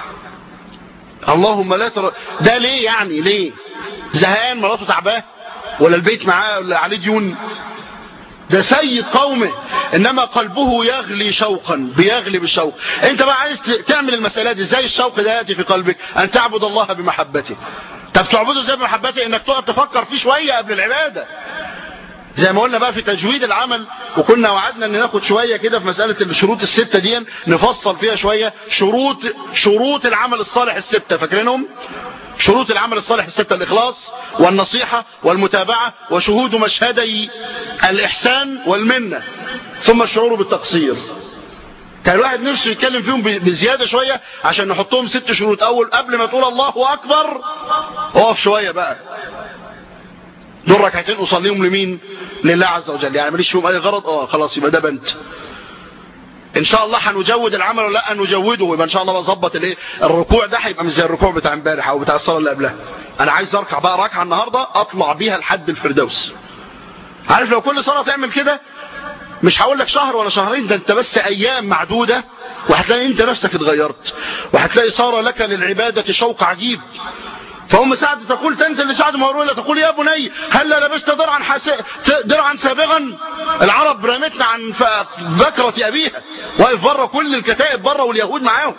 اللهم لا ترد. ده ليه يعني؟ ليه؟ زهقان، مراته تعباه، ولا البيت معاه ولا عليه ديون؟ ده سيد قومه، انما قلبه يغلي شوقا، بيغلي بالشوق. انت بقى عايز تعمل المسألة دي ازاي الشوق ده ياتي في قلبك؟ ان تعبد الله بمحبته. طب تعبده ازاي بمحبته؟ انك تقعد تفكر فيه شوية قبل العبادة، زي ما قلنا بقى في تجويد العمل. وكنا وعدنا ان ناخد شوية كده في مسألة الشروط الستة دي، نفصل فيها شوية. شروط شروط العمل الصالح الستة، فاكرينهم؟ شروط العمل الصالح الستة: الإخلاص والنصيحة والمتابعة وشهود مشهدي الإحسان والمنة، ثم الشعور بالتقصير. كان الواحد نفسه يتكلم فيهم بزيادة شوية عشان نحطهم ست شروط. أول، قبل ما تقول الله أكبر اقف شوية بقى، دول ركعتين أصليهم لمين؟ لله عز وجل، يعني ماليش فيهم أي غرض. اه خلاص يبقى ده بنت. ان شاء الله هنجود العمل ولا لا نجوده، يبقى ان شاء الله بظبط الايه، الركوع ده هيبقى مش زي الركوع بتاع امبارح او بتاع الصلاه اللي قبلها. انا عايز اركع بقى ركعه النهارده اطلع بيها لحد الفردوس. عارف لو كل صلاه تعمل كده، مش هقول لك شهر ولا شهرين، ده انت بس ايام معدوده وهتلاقي انت نفسك اتغيرت، وهتلاقي صار لك للعباده شوق عجيب. فهم سعد تقول، تنزل لسعد مهروله تقول يا بني هلا لبست درعا حس... درعا سابغا. العرب رمتنا عن بكرة ابيها، واقف بره كل الكتائب بره واليهود معاهم.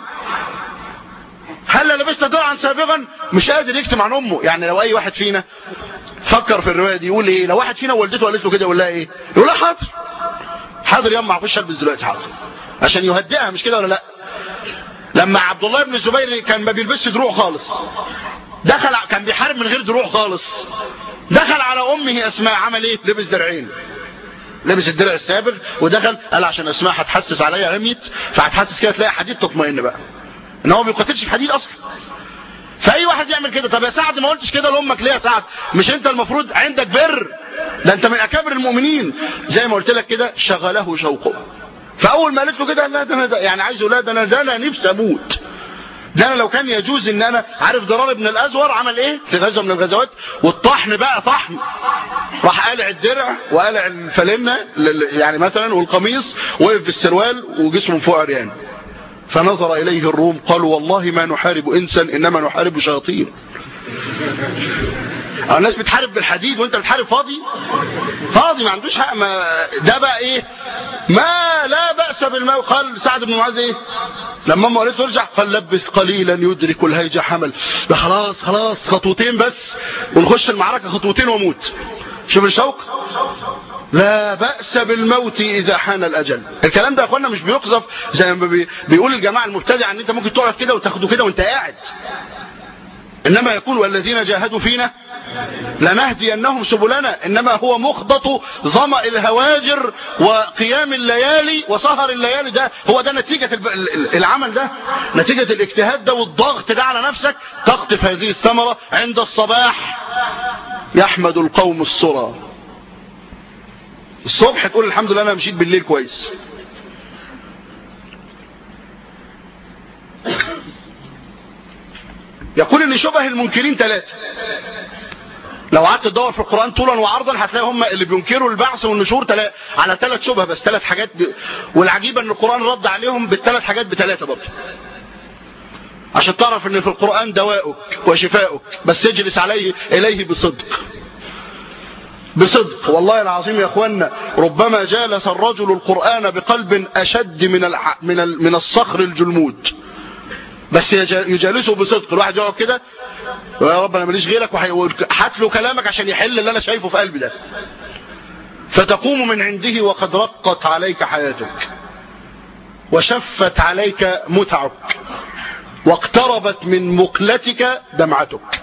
هلا لبست درعا سابغا، مش قادر يكتم عن امه. يعني لو اي واحد فينا فكر في الروايه دي يقول ايه؟ لو واحد فينا والدته قالت له كده يقول لها ايه؟ يقول لها حاضر حاضر يما هخش البس دلوقتي حاضر، عشان يهدئها، مش كده ولا لا؟ لما عبد الله بن الزبير كان ما بيلبسش دروع خالص، دخل كان بيحارب من غير دروع خالص، دخل على امه اسماء، عمل ايه؟ لبس درعين، لبس الدرع السابغ ودخل، قال عشان اسماء هتحسس عليا رميت، فهتحسس كده تلاقي حديد تطمئن بقى ان هو ما بيقاتلش في حديد اصلا. فاي واحد يعمل كده. طب يا سعد ما قلتش كده لامك ليه يا سعد؟ مش انت المفروض عندك بر؟ ده انت من اكابر المؤمنين. زي ما قلت لك كده، شغله شوقه. فاول ما قالت له كده، لا ده انا يعني عايز لا ده انا ده انا نفسي اموت. ده انا لو كان يجوز ان انا عارف ضرار بن الازور عمل ايه في غزوه من الغزوات، والطحن بقى طحن، راح قالع الدرع وقالع الفلنه يعني مثلا والقميص، وقف بالسروال وجسمه فوق عريان. فنظر اليه الروم قالوا والله ما نحارب انسا انما نحارب شياطين. الناس بتحارب بالحديد وانت بتحارب فاضي فاضي ما عندوش حق. ما ده بقى ايه؟ ما لا بأس بالموت. قال سعد بن معاذ ايه لما امه قالت له ارجع؟ قال لبث قليلا يدرك الهيج حمل. ده خلاص خلاص خطوتين بس ونخش المعركة، خطوتين وموت. شوف الشوق. لا بأس بالموت إذا حان الأجل. الكلام ده يا اخوانا مش بيقذف زي ما بي... بيقول الجماعة المبتدعة ان انت ممكن تقعد كده وتاخده كده وانت قاعد، انما يقول والذين جاهدوا فينا لنهدينهم سبلنا. انما هو مخضط ظمأ الهواجر وقيام الليالي وسهر الليالي. ده هو ده نتيجة العمل ده، نتيجة الاجتهاد ده والضغط ده على نفسك. تقطف هذه الثمرة عند الصباح. يحمد القوم السرى. الصبح تقول الحمد لله انا مشيت بالليل كويس. يقول ان شبه المنكرين ثلاثة. لو قعدت تدور في القرآن طولا وعرضا هتلاقي هم اللي بينكروا البعث والنشور تلا... على ثلاث شبه بس، ثلاث حاجات ب... والعجيبة ان القرآن رد عليهم بالثلاث حاجات بثلاثة برضه، عشان تعرف ان في القرآن دواؤك وشفاؤك، بس اجلس عليه اليه بصدق. بصدق والله العظيم يا اخوانا، ربما جالس الرجل القرآن بقلب اشد من الع... من ال... من الصخر الجلمود، بس يجالسه بصدق. الواحد يقعد كده يا رب انا ماليش غيرك، وهات له كلامك عشان يحل اللي انا شايفه في قلبي ده. فتقوم من عنده وقد رقت عليك حياتك وشفت عليك متعك واقتربت من مقلتك دمعتك،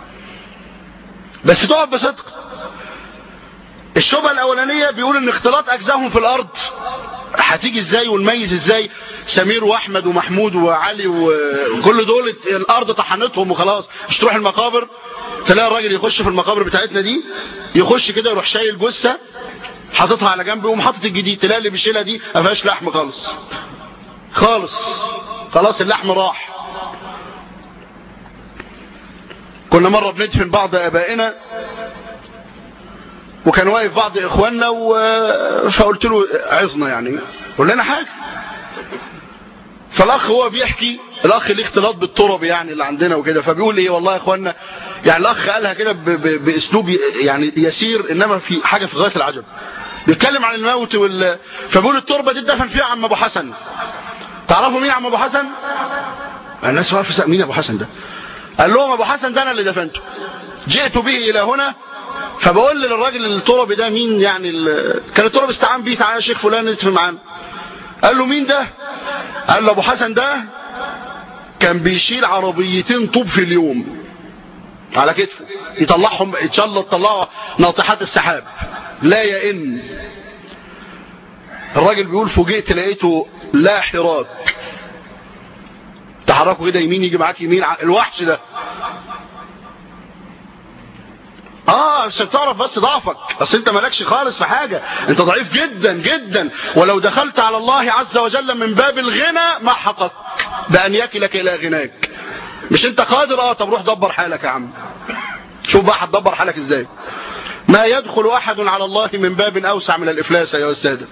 بس تقعد بصدق. الشبهة الاولانية بيقول ان اختلاط اجزائهم في الارض هتيجي ازاي ونميز ازاي سمير واحمد ومحمود وعلي وكل دول الارض طحنتهم وخلاص، مش تروح المقابر تلاقي الراجل يخش في المقابر بتاعتنا دي، يخش كده يروح شايل جثه حاططها على جنب ويقوم حاطط الجديد، تلاقي اللي بيشيلها دي ما فيهاش لحم خالص خالص، خلاص اللحم راح. كنا مره بندفن بعض ابائنا وكان واقف بعض اخواننا و... فقلت له عظنا يعني قول لنا حاجه. فالاخ هو بيحكي، الاخ ليه اختلاط بالتراب يعني اللي عندنا وكده، فبيقول ايه والله يا اخوانا، يعني الاخ قالها كده ب... ب... باسلوب يعني يسير انما في حاجه في غايه العجب. بيتكلم عن الموت وال... فبيقول التربه دي اتدفن فيها عم ابو حسن. تعرفوا مين عم ابو حسن؟ الناس واقفه مين ابو حسن ده؟ قال لهم ابو حسن ده انا اللي دفنته، جئت به الى هنا. فبقول للراجل التربي ده مين يعني ال... كان التربي استعان بيه، تعالى يا شيخ فلان ندفن معانا. قال له مين ده؟ قال له ابو حسن ده كان بيشيل عربيتين طوب في اليوم على كتفه، يطلعهم ان شاء الله تطلعوا ناطحات السحاب لا يئن. الراجل بيقول فوجئت لقيته لا حراك، تحركوا كده يمين يجي معاك يمين، الوحش ده. اه عشان تعرف بس ضعفك، اصل انت مالكش خالص في حاجه، انت ضعيف جدا جدا. ولو دخلت على الله عز وجل من باب الغنى ما حقك بان يكلك الى غناك. مش انت قادر؟ اه طب روح دبر حالك يا عم، شوف بقى هتدبر حالك ازاي. ما يدخل احد على الله من باب اوسع من الافلاس يا الساده.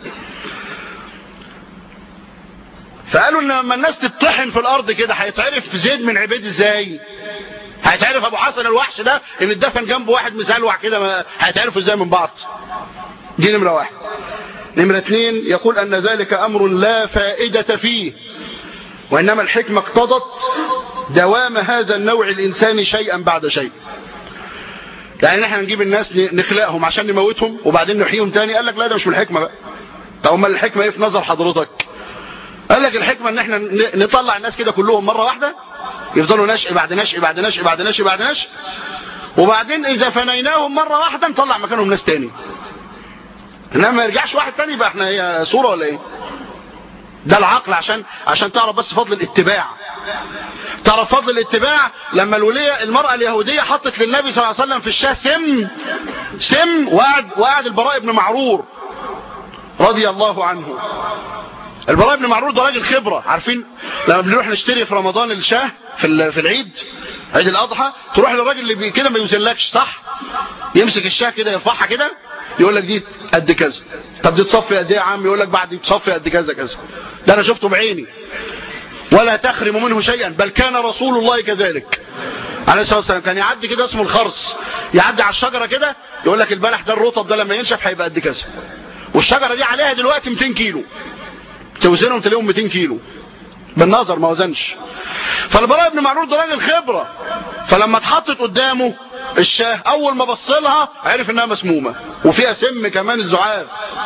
فقالوا ان لما الناس تطحن في الارض كده هيتعرف زيد من عبيد ازاي؟ هيتعرف ابو حسن الوحش ده ان اتدفن جنبه واحد مسلوع كده، هيتعرفوا ازاي من بعض؟ دي نمره واحد. نمره اثنين، يقول ان ذلك امر لا فائده فيه، وانما الحكمه اقتضت دوام هذا النوع الانساني شيئا بعد شيء. يعني احنا نجيب الناس نخلقهم عشان نموتهم وبعدين نحييهم تاني؟ قال لك لا ده مش من الحكمه بقى. طب امال الحكمه ايه في نظر حضرتك؟ قال لك الحكمه ان احنا نطلع الناس كده كلهم مره واحده، يفضلوا نشء بعد نشء بعد نشء بعد نشء بعد نشء، وبعدين اذا فنيناهم مره واحده نطلع مكانهم ناس تاني. انما ما يرجعش واحد تاني، يبقى احنا هي صوره ولا ايه؟ ده العقل. عشان عشان تعرف بس فضل الاتباع. تعرف فضل الاتباع لما الوليه المراه اليهوديه حطت للنبي صلى الله عليه وسلم في الشاه سم سم وقعد وقعد البراء بن معرور رضي الله عنه. البراء بن معرور ده راجل خبره. عارفين لما بنروح نشتري في رمضان الشاه في في العيد عيد الاضحى، تروح للراجل اللي كده ما يوزنلكش صح، يمسك الشاه كده يرفعها كده يقول لك دي قد كذا. طب دي تصفي قد ايه يا عم؟ يقول لك بعد تصفي قد كذا كذا. ده انا شفته بعيني. ولا تخرم منه شيئا، بل كان رسول الله كذلك عليه الصلاه والسلام. كان يعدي كده اسمه الخرص، يعدي على الشجره كده يقول لك البلح ده الرطب ده لما ينشف هيبقى قد كذا، والشجره دي عليها دلوقتي مئتين كيلو، توزنهم تلاقيهم مئتين كيلو بالنظر ما وزنش. فالبراء بن معرور ده راجل خبره. فلما اتحطت قدامه الشاه اول ما بص لها عرف انها مسمومه وفيها سم كمان الزعاف.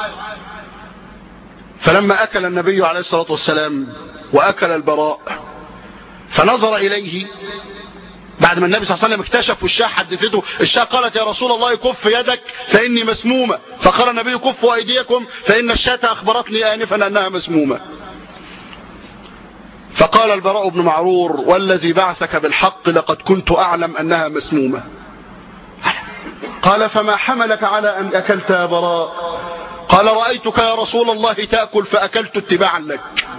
فلما اكل النبي عليه الصلاه والسلام واكل البراء فنظر اليه بعد ما النبي صلى الله عليه وسلم اكتشف والشاه حدثته، الشاه قالت يا رسول الله كف يدك فاني مسمومه، فقال النبي كفوا ايديكم فان الشاه اخبرتني انفا انها مسمومه. فقال البراء بن معرور والذي بعثك بالحق لقد كنت اعلم انها مسمومه. قال فما حملك على ان اكلت يا براء؟ قال رايتك يا رسول الله تاكل فاكلت اتباعا لك.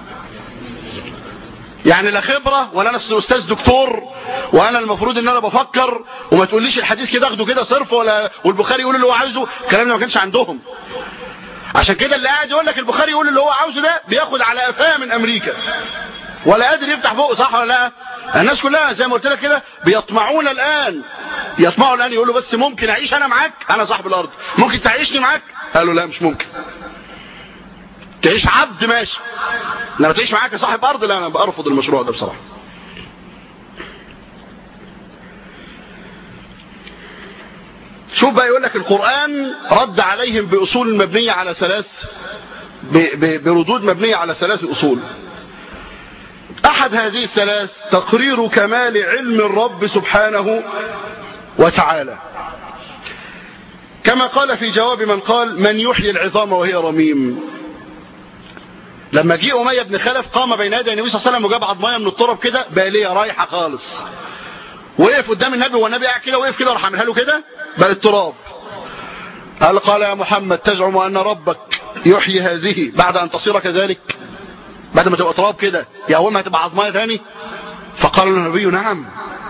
يعني لا خبره ولا انا استاذ دكتور وانا المفروض ان انا بفكر، وما تقوليش الحديث كده اخده كده صرف ولا والبخاري يقول اللي هو عايزه. الكلام ده ما كانش عندهم. عشان كده اللي قاعد يقول لك البخاري يقول اللي هو عاوزه ده بياخد على قفاه من امريكا ولا قادر يفتح بقه، صح ولا لا؟ الناس كلها زي ما قلت لك كده بيطمعون الان، يطمعوا الان يقولوا بس ممكن اعيش انا معاك، انا صاحب الارض، ممكن تعيشني معاك؟ قالوا لا مش ممكن. تعيش عبد ماشي، لما تعيش معاك يا صاحب ارض لا، انا بارفض المشروع ده بصراحه. شوف بقى يقول لك القرآن رد عليهم بأصول مبنية على ثلاث بردود مبنية على ثلاث أصول. أحد هذه الثلاث تقرير كمال علم الرب سبحانه وتعالى، كما قال في جواب من قال من يحيي العظام وهي رميم. لما جه أمية بن خلف قام بين يدي النبي صلى الله عليه وسلم وجاب عضمايه من التراب كده باليه رايحه خالص، وقف قدام النبي والنبي قاعد كده، وقف كده وراح عاملها له كده بقت تراب. قال قال يا محمد تزعم أن ربك يحيي هذه بعد أن تصير كذلك؟ بعد ما تبقى تراب كده يقومها تبقى عظماء ثاني؟ فقال النبي نعم،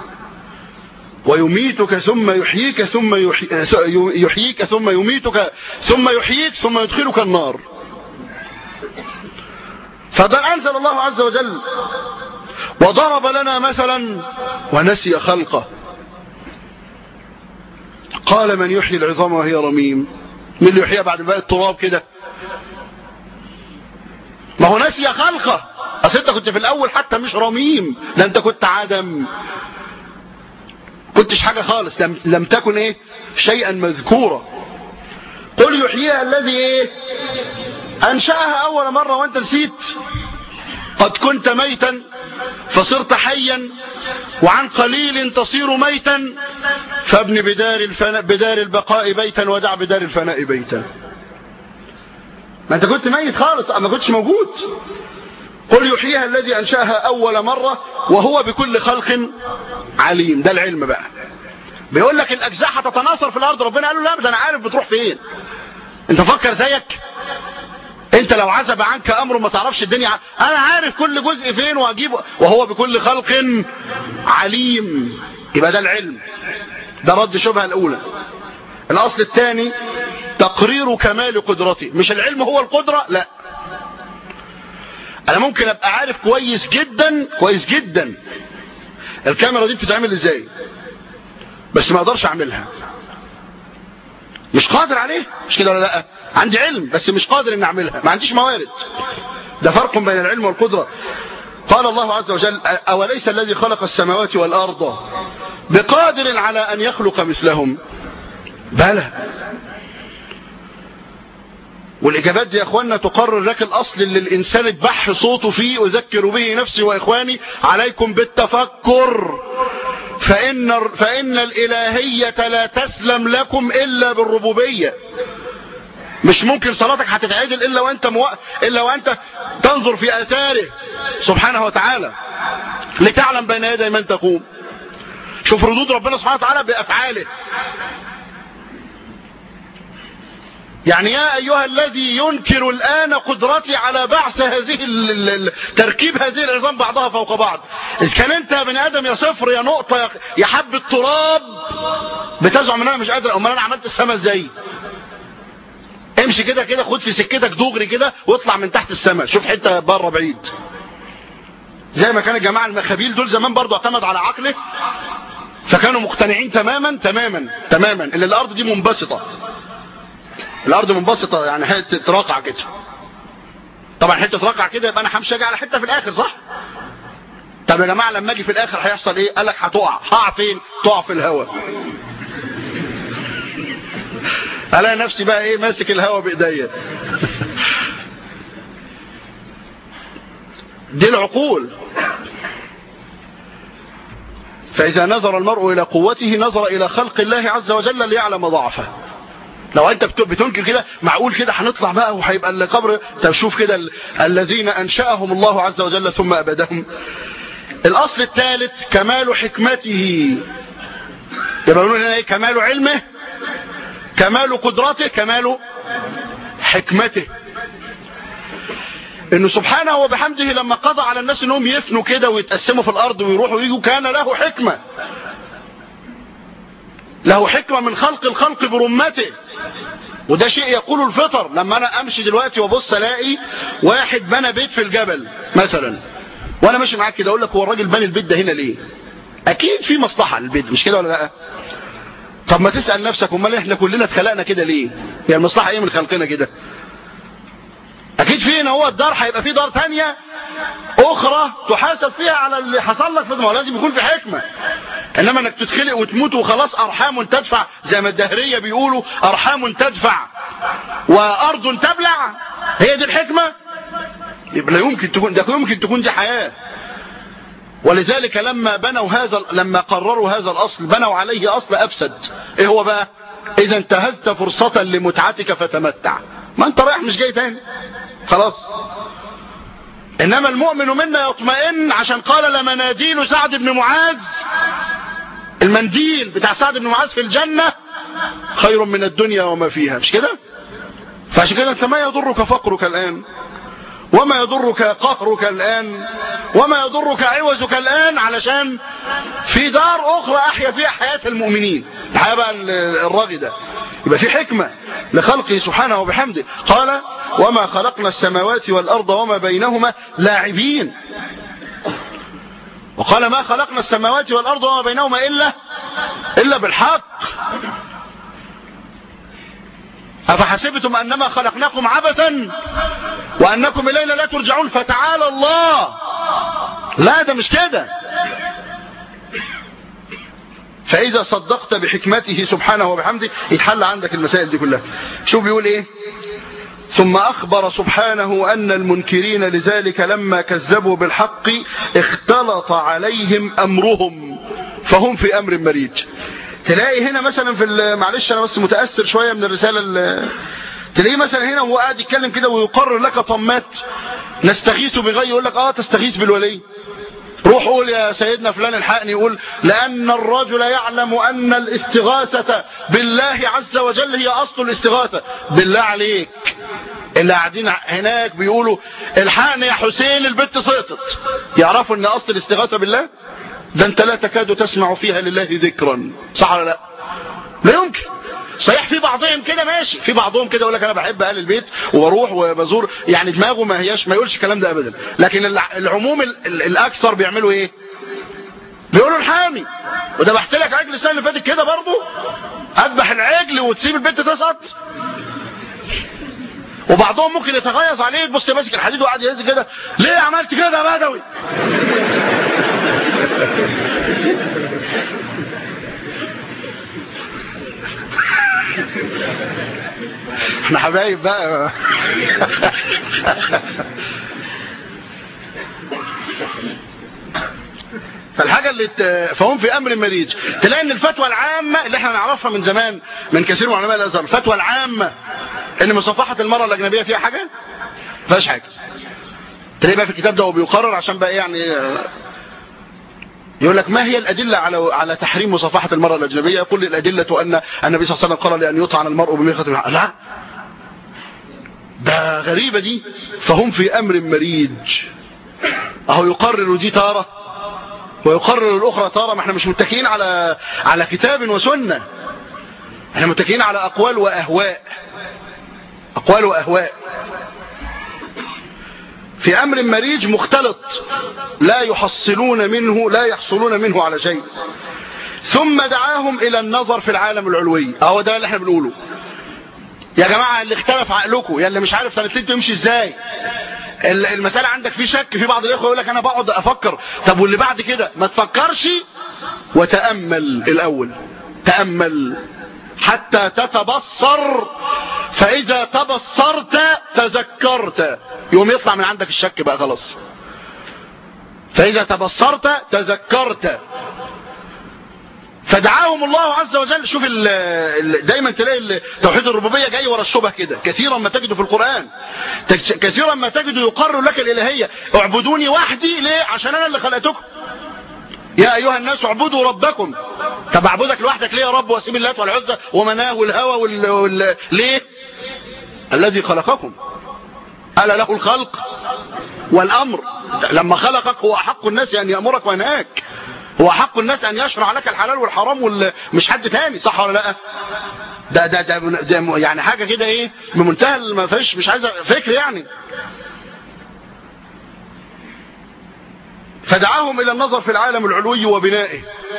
ويميتك ثم يحييك ثم يحييك ثم يميتك ثم يحييك ثم يدخلك النار. فده أنزل الله عز وجل وضرب لنا مثلا ونسي خلقه. قال من يحيي العظام وهي رميم؟ من اللي يحييها بعد بقى التراب كده؟ ما هو نسي خلقه. اصل انت كنت في الاول حتى مش رميم، ده انت كنت عدم، كنتش حاجة خالص، لم, لم تكن ايه شيئا مذكورا. قل يحييها الذي ايه انشأها اول مرة وانت نسيت؟ قد كنت ميتا فصرت حيا، وعن قليل تصير ميتا، فابن بدار الفناء بدار البقاء بيتا ودع بدار الفناء بيتا. ما انت كنت ميت خالص، ما كنتش موجود. قل يحييها الذي انشأها اول مرة وهو بكل خلق عليم. ده العلم بقى، بيقول لك الاجزاء هتتناثر في الارض. ربنا قال له لا، ده انا عارف بتروح فين. انت فكر زيك؟ انت لو عزب عنك امر ما تعرفش الدنيا، انا عارف كل جزء فين واجيبه، وهو بكل خلق عليم. يبقى ده العلم، ده رد شبهة الاولى. الاصل الثاني تقرير كمال قدرته. مش العلم هو القدرة، لا، انا ممكن ابقى عارف كويس جدا كويس جدا الكاميرا دي بتتعمل ازاي، بس ما اقدرش اعملها، مش قادر عليه، مش كده ولا لا؟ عندي علم بس مش قادر ان اعملها، ما عنديش موارد. ده فرق بين العلم والقدرة. قال الله عز وجل اوليس الذي خلق السماوات والارض بقادر على ان يخلق مثلهم؟ بلى. والاجابات دي يا اخوانا تقرر لك الاصل اللي الانسان اتبح صوته فيه. اذكر به نفسي واخواني عليكم بالتفكر، فان فان الالهيه لا تسلم لكم الا بالربوبيه. مش ممكن صلاتك هتتعدل الا وانت مو... الا وانت تنظر في اثاره سبحانه وتعالى لتعلم بين يدي من تقوم. شوف ردود ربنا سبحانه وتعالى بافعاله. يعني يا أيها الذي ينكر الآن قدرتي على بعث هذه تركيب هذه العظام بعضها فوق بعض، إذا كان أنت يا بني آدم يا صفر يا نقطة يا حب التراب بتزعم أنها مش قادر، أمال أنا عملت السماء إزاي؟ امشي كده كده، خد في سكتك دغري كده واطلع من تحت السماء، شوف حتة بره بعيد. زي ما كان الجماعة المخابيل دول زمان برضو اعتمد على عقله، فكانوا مقتنعين تماما تماما تماما ان الأرض دي منبسطة. الارض منبسطه يعني حته تراقع كده. طبعا حته تراقع كده يبقى انا همشي على حته في الاخر، صح؟ طب يا جماعه لما اجي في الاخر هيحصل ايه؟ قال لك هتقع. هقع فين؟ تقع في الهواء. الاقي نفسي بقى ايه ماسك الهواء بايديا. دي العقول. فاذا نظر المرء الى قوته نظر الى خلق الله عز وجل ليعلم ضعفه. لو انت بتنكر كده معقول كده هنطلع بقى وهيبقى القبر؟ طب شوف كده ال... الذين انشأهم الله عز وجل ثم ابدهم. الاصل الثالث كمال حكمته. يبقى نقول هنا ايه؟ كمال علمه، كمال قدرته، كمال حكمته. انه سبحانه وبحمده لما قضى على الناس انهم يفنوا كده ويتقسموا في الارض ويروحوا ويجوا كان له حكمة، له حكمة من خلق الخلق برمته. وده شيء يقول الفطر. لما انا امشي دلوقتي وابص الاقي واحد بنى بيت في الجبل مثلا، وانا ماشي معاك كده اقول لك هو الراجل بني البيت ده هنا ليه؟ اكيد في مصلحة للبيت، مش كده ولا لا؟ طب ما تسأل نفسك امال احنا كلنا اتخلقنا كده ليه؟ هي المصلحة ايه من خلقنا كده؟ اكيد في هنا هو الدار هيبقى في دار تانية اخرى تحاسب فيها على اللي حصل لك في دماغ. لازم يكون في حكمة. انما انك تتخلق وتموت وخلاص ارحام تدفع زي ما الدهرية بيقولوا ارحام تدفع وارض تبلع، هي دي الحكمة؟ يبقى لا يمكن تكون ده، يمكن تكون دي حياة. ولذلك لما بنوا هذا لما قرروا هذا الاصل بنوا عليه اصل افسد. ايه هو بقى؟ اذا انتهزت فرصة لمتعتك فتمتع. ما انت رايح مش جاي تاني خلاص. انما المؤمن منا يطمئن، عشان قال لمناديل سعد بن معاذ المنديل بتاع سعد بن معاذ في الجنة خير من الدنيا وما فيها، مش كده؟ فعشان كده انت ما يضرك فقرك الآن، وما يضرك قهرك الآن، وما يضرك عوزك الآن، علشان في دار أخرى أحيا فيها حياة المؤمنين، الحياة بقى الراغدة. يبقى في حكمة لخلقه سبحانه وبحمده. قال وما خلقنا السماوات والأرض وما بينهما لاعبين. وقال ما خلقنا السماوات والأرض وما بينهما إلا إلا بالحق. أفحسبتم أنما خلقناكم عبثا وأنكم إلينا لا ترجعون فتعالى الله. لا ده مش كده. فإذا صدقت بحكمته سبحانه وبحمده يتحل عندك المسائل دي كلها. شوف بيقول إيه؟ ثم أخبر سبحانه أن المنكرين لذلك لما كذبوا بالحق اختلط عليهم أمرهم فهم في أمر مريج. تلاقي هنا مثلا في معلش أنا بس متأثر شوية من الرسالة، تلاقيه مثلا هنا وهو قاعد يتكلم كده ويقرر لك طمات نستغيث بغير، يقول لك اه تستغيث بالولي، روح قول يا سيدنا فلان الحقني، يقول لأن الرجل يعلم أن الاستغاثة بالله عز وجل هي أصل الاستغاثة. بالله عليك اللي قاعدين هناك بيقولوا الحقني يا حسين البت سقطت، يعرفوا ان أصل الاستغاثة بالله؟ ده انت لا تكاد تسمع فيها لله ذكرا، صح ولا لا؟ لا يمكن. صحيح في بعضهم كده ماشي، في بعضهم كده يقول لك انا بحب اهل البيت وبروح وبزور، يعني دماغه ما هياش ما يقولش الكلام ده ابدا. لكن العموم الاكثر بيعملوا ايه؟ بيقولوا الحامي. وده بحت لك عجل السنه اللي فاتت كده برضه، اذبح العجل وتسيب البت تسقط. وبعضهم ممكن يتغيظ عليه، تبص ماسك الحديد وقاعد يهز كده، ليه عملت كده يا بدوي؟ احنا حبايب بقى. فالحاجة اللي ت... فهم في امر مريج. تلاقي ان الفتوى العامة اللي احنا نعرفها من زمان من كثير من علماء الازهر، الفتوى العامة ان مصافحة المرأة الاجنبية فيها حاجة؟ ما فيهاش حاجة. تلاقي بقى في الكتاب ده وبيقرر عشان بقى يعني يقول لك ما هي الأدلة على على تحريم مصافحة المرأة الأجنبية؟ يقول الأدلة أن النبي صلى الله عليه وسلم قال لأن يطعن المرء بميخة. لا ده غريبة دي. فهم في أمر مريج. أهو يقرر دي تارة ويقرر الأخرى تارة. ما احنا مش متكئين على على كتاب وسنة، احنا متكئين على أقوال وأهواء، أقوال وأهواء. في أمر مريج مختلط لا يحصلون منه لا يحصلون منه على شيء. ثم دعاهم إلى النظر في العالم العلوي. أهو ده اللي احنا بنقوله يا جماعة، اللي اختلف عقلكم، يا اللي مش عارف سنتين تمشي ازاي، المسألة عندك في شك. في بعض الإخوة يقول لك أنا بقعد أفكر، طب واللي بعد كده ما تفكرش وتأمل الأول، تأمل حتى تتبصر، فإذا تبصرت تذكرت، يوم يطلع من عندك الشك بقى خلاص. فإذا تبصرت تذكرت. فدعاهم الله عز وجل. شوف ال ال دايما تلاقي توحيد الربوبية جاي ورا الشبه كده، كثيرا ما تجده في القرآن، كثيرا ما تجده يقرر لك الإلهية. اعبدوني وحدي، ليه؟ عشان أنا اللي خلقتكم. يا أيها الناس اعبدوا ربكم. طب اعبدك لوحدك ليه يا رب واسيب اللات والعزى ومناه والهوى وال... وال... ليه؟ الذي خلقكم ألا له الخلق والأمر. لما خلقك هو أحق الناس أن يأمرك وينهاك، هو أحق الناس أن يشرع لك الحلال والحرام وال... مش حد تاني، صح ولا لا؟ ده ده ده, ده يعني حاجة كده ايه بمنتهى ما فيش، مش عايز فكر يعني. فدعاهم إلى النظر في العالم العلوي وبنائه.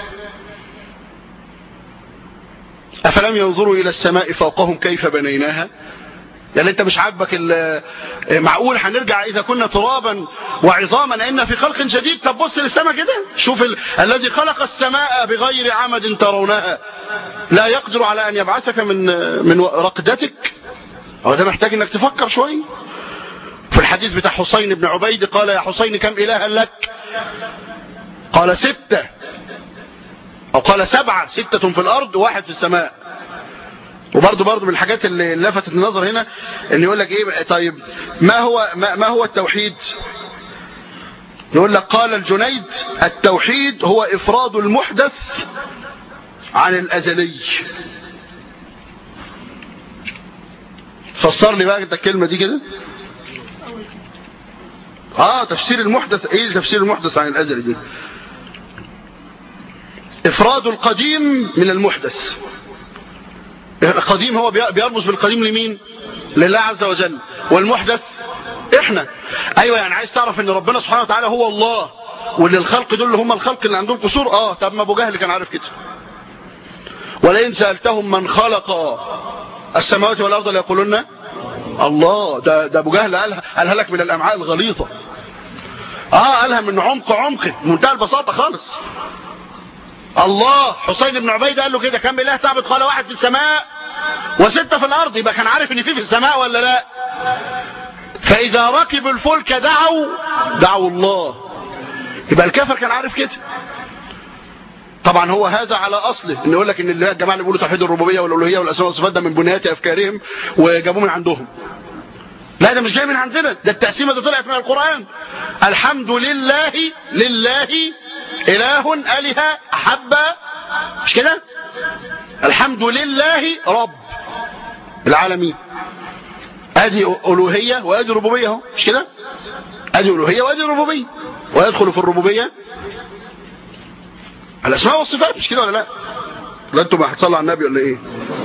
أفلم ينظروا إلى السماء فوقهم كيف بنيناها؟ يعني انت مش عاجبك معقول هنرجع اذا كنا ترابا وعظاما ان في خلق جديد؟ طب بص للسماء كده، شوف ال... الذي خلق السماء بغير عمد ترونها لا يقدر على ان يبعثك من من رقدتك. هو ده محتاج انك تفكر شويه. في الحديث بتاع حسين بن عبيد قال يا حسين كم إلها لك؟ قال ستة، او قال سبعة، ستة في الارض وواحد في السماء. وبرضه برضه من الحاجات اللي لفتت النظر هنا ان يقول لك ايه طيب ما هو ما, ما هو التوحيد؟ يقول لك قال الجنيد التوحيد هو افراد المحدث عن الأزلي. فسر لي بقى انت الكلمة دي كده. اه تفسير المحدث. ايه تفسير المحدث عن الأزلي دي؟ افراد القديم من المحدث. القديم هو بيرمز بالقديم لمين؟ لله عز وجل. والمحدث احنا. ايوه يعني عايز تعرف ان ربنا سبحانه وتعالى هو الله، واللي الخلق دول اللي هم الخلق اللي عندهم قصور. اه طب ما ابو جهل كان عارف كده. ولئن سألتهم من خلق السماوات والارض ليقولون الله. ده ده ابو جهل قالها قالها لك من الامعاء الغليظه. اه قالها من عمق عمق منتهى البساطه خالص. الله. حسين بن عبيده قال له كده كم اله تعبد؟ قال واحد في السماء وستة في الارض. يبقى كان عارف ان في في السماء ولا لا؟ فاذا ركبوا الفلك دعوا دعوا الله. يبقى الكافر كان عارف كده. طبعا هو هذا على اصله، ان يقول لك ان الجماعه اللي بيقولوا توحيد الربوبيه والالوهيه والاسماء والصفات ده من بنيات افكارهم وجابوه من عندهم. لا ده مش جاي من عندنا، ده التقسيمه دي طلعت من القران. الحمد لله لله اله اله احب، مش كده؟ الحمد لله رب العالمين. ادي الوهيه وادي ربوبيه اهو، مش كده؟ ادي الوهيه وادي ربوبيه. ويدخل في الربوبيه الاسماء والصفات، مش كده ولا لا؟ لا انتوا ما هتصلوا على النبي ولا ايه؟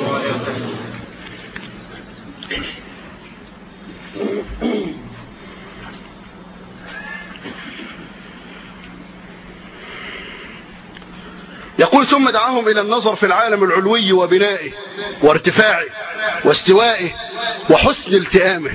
يقول ثم دعاهم الى النظر في العالم العلوي وبنائه وارتفاعه واستوائه وحسن التئامه.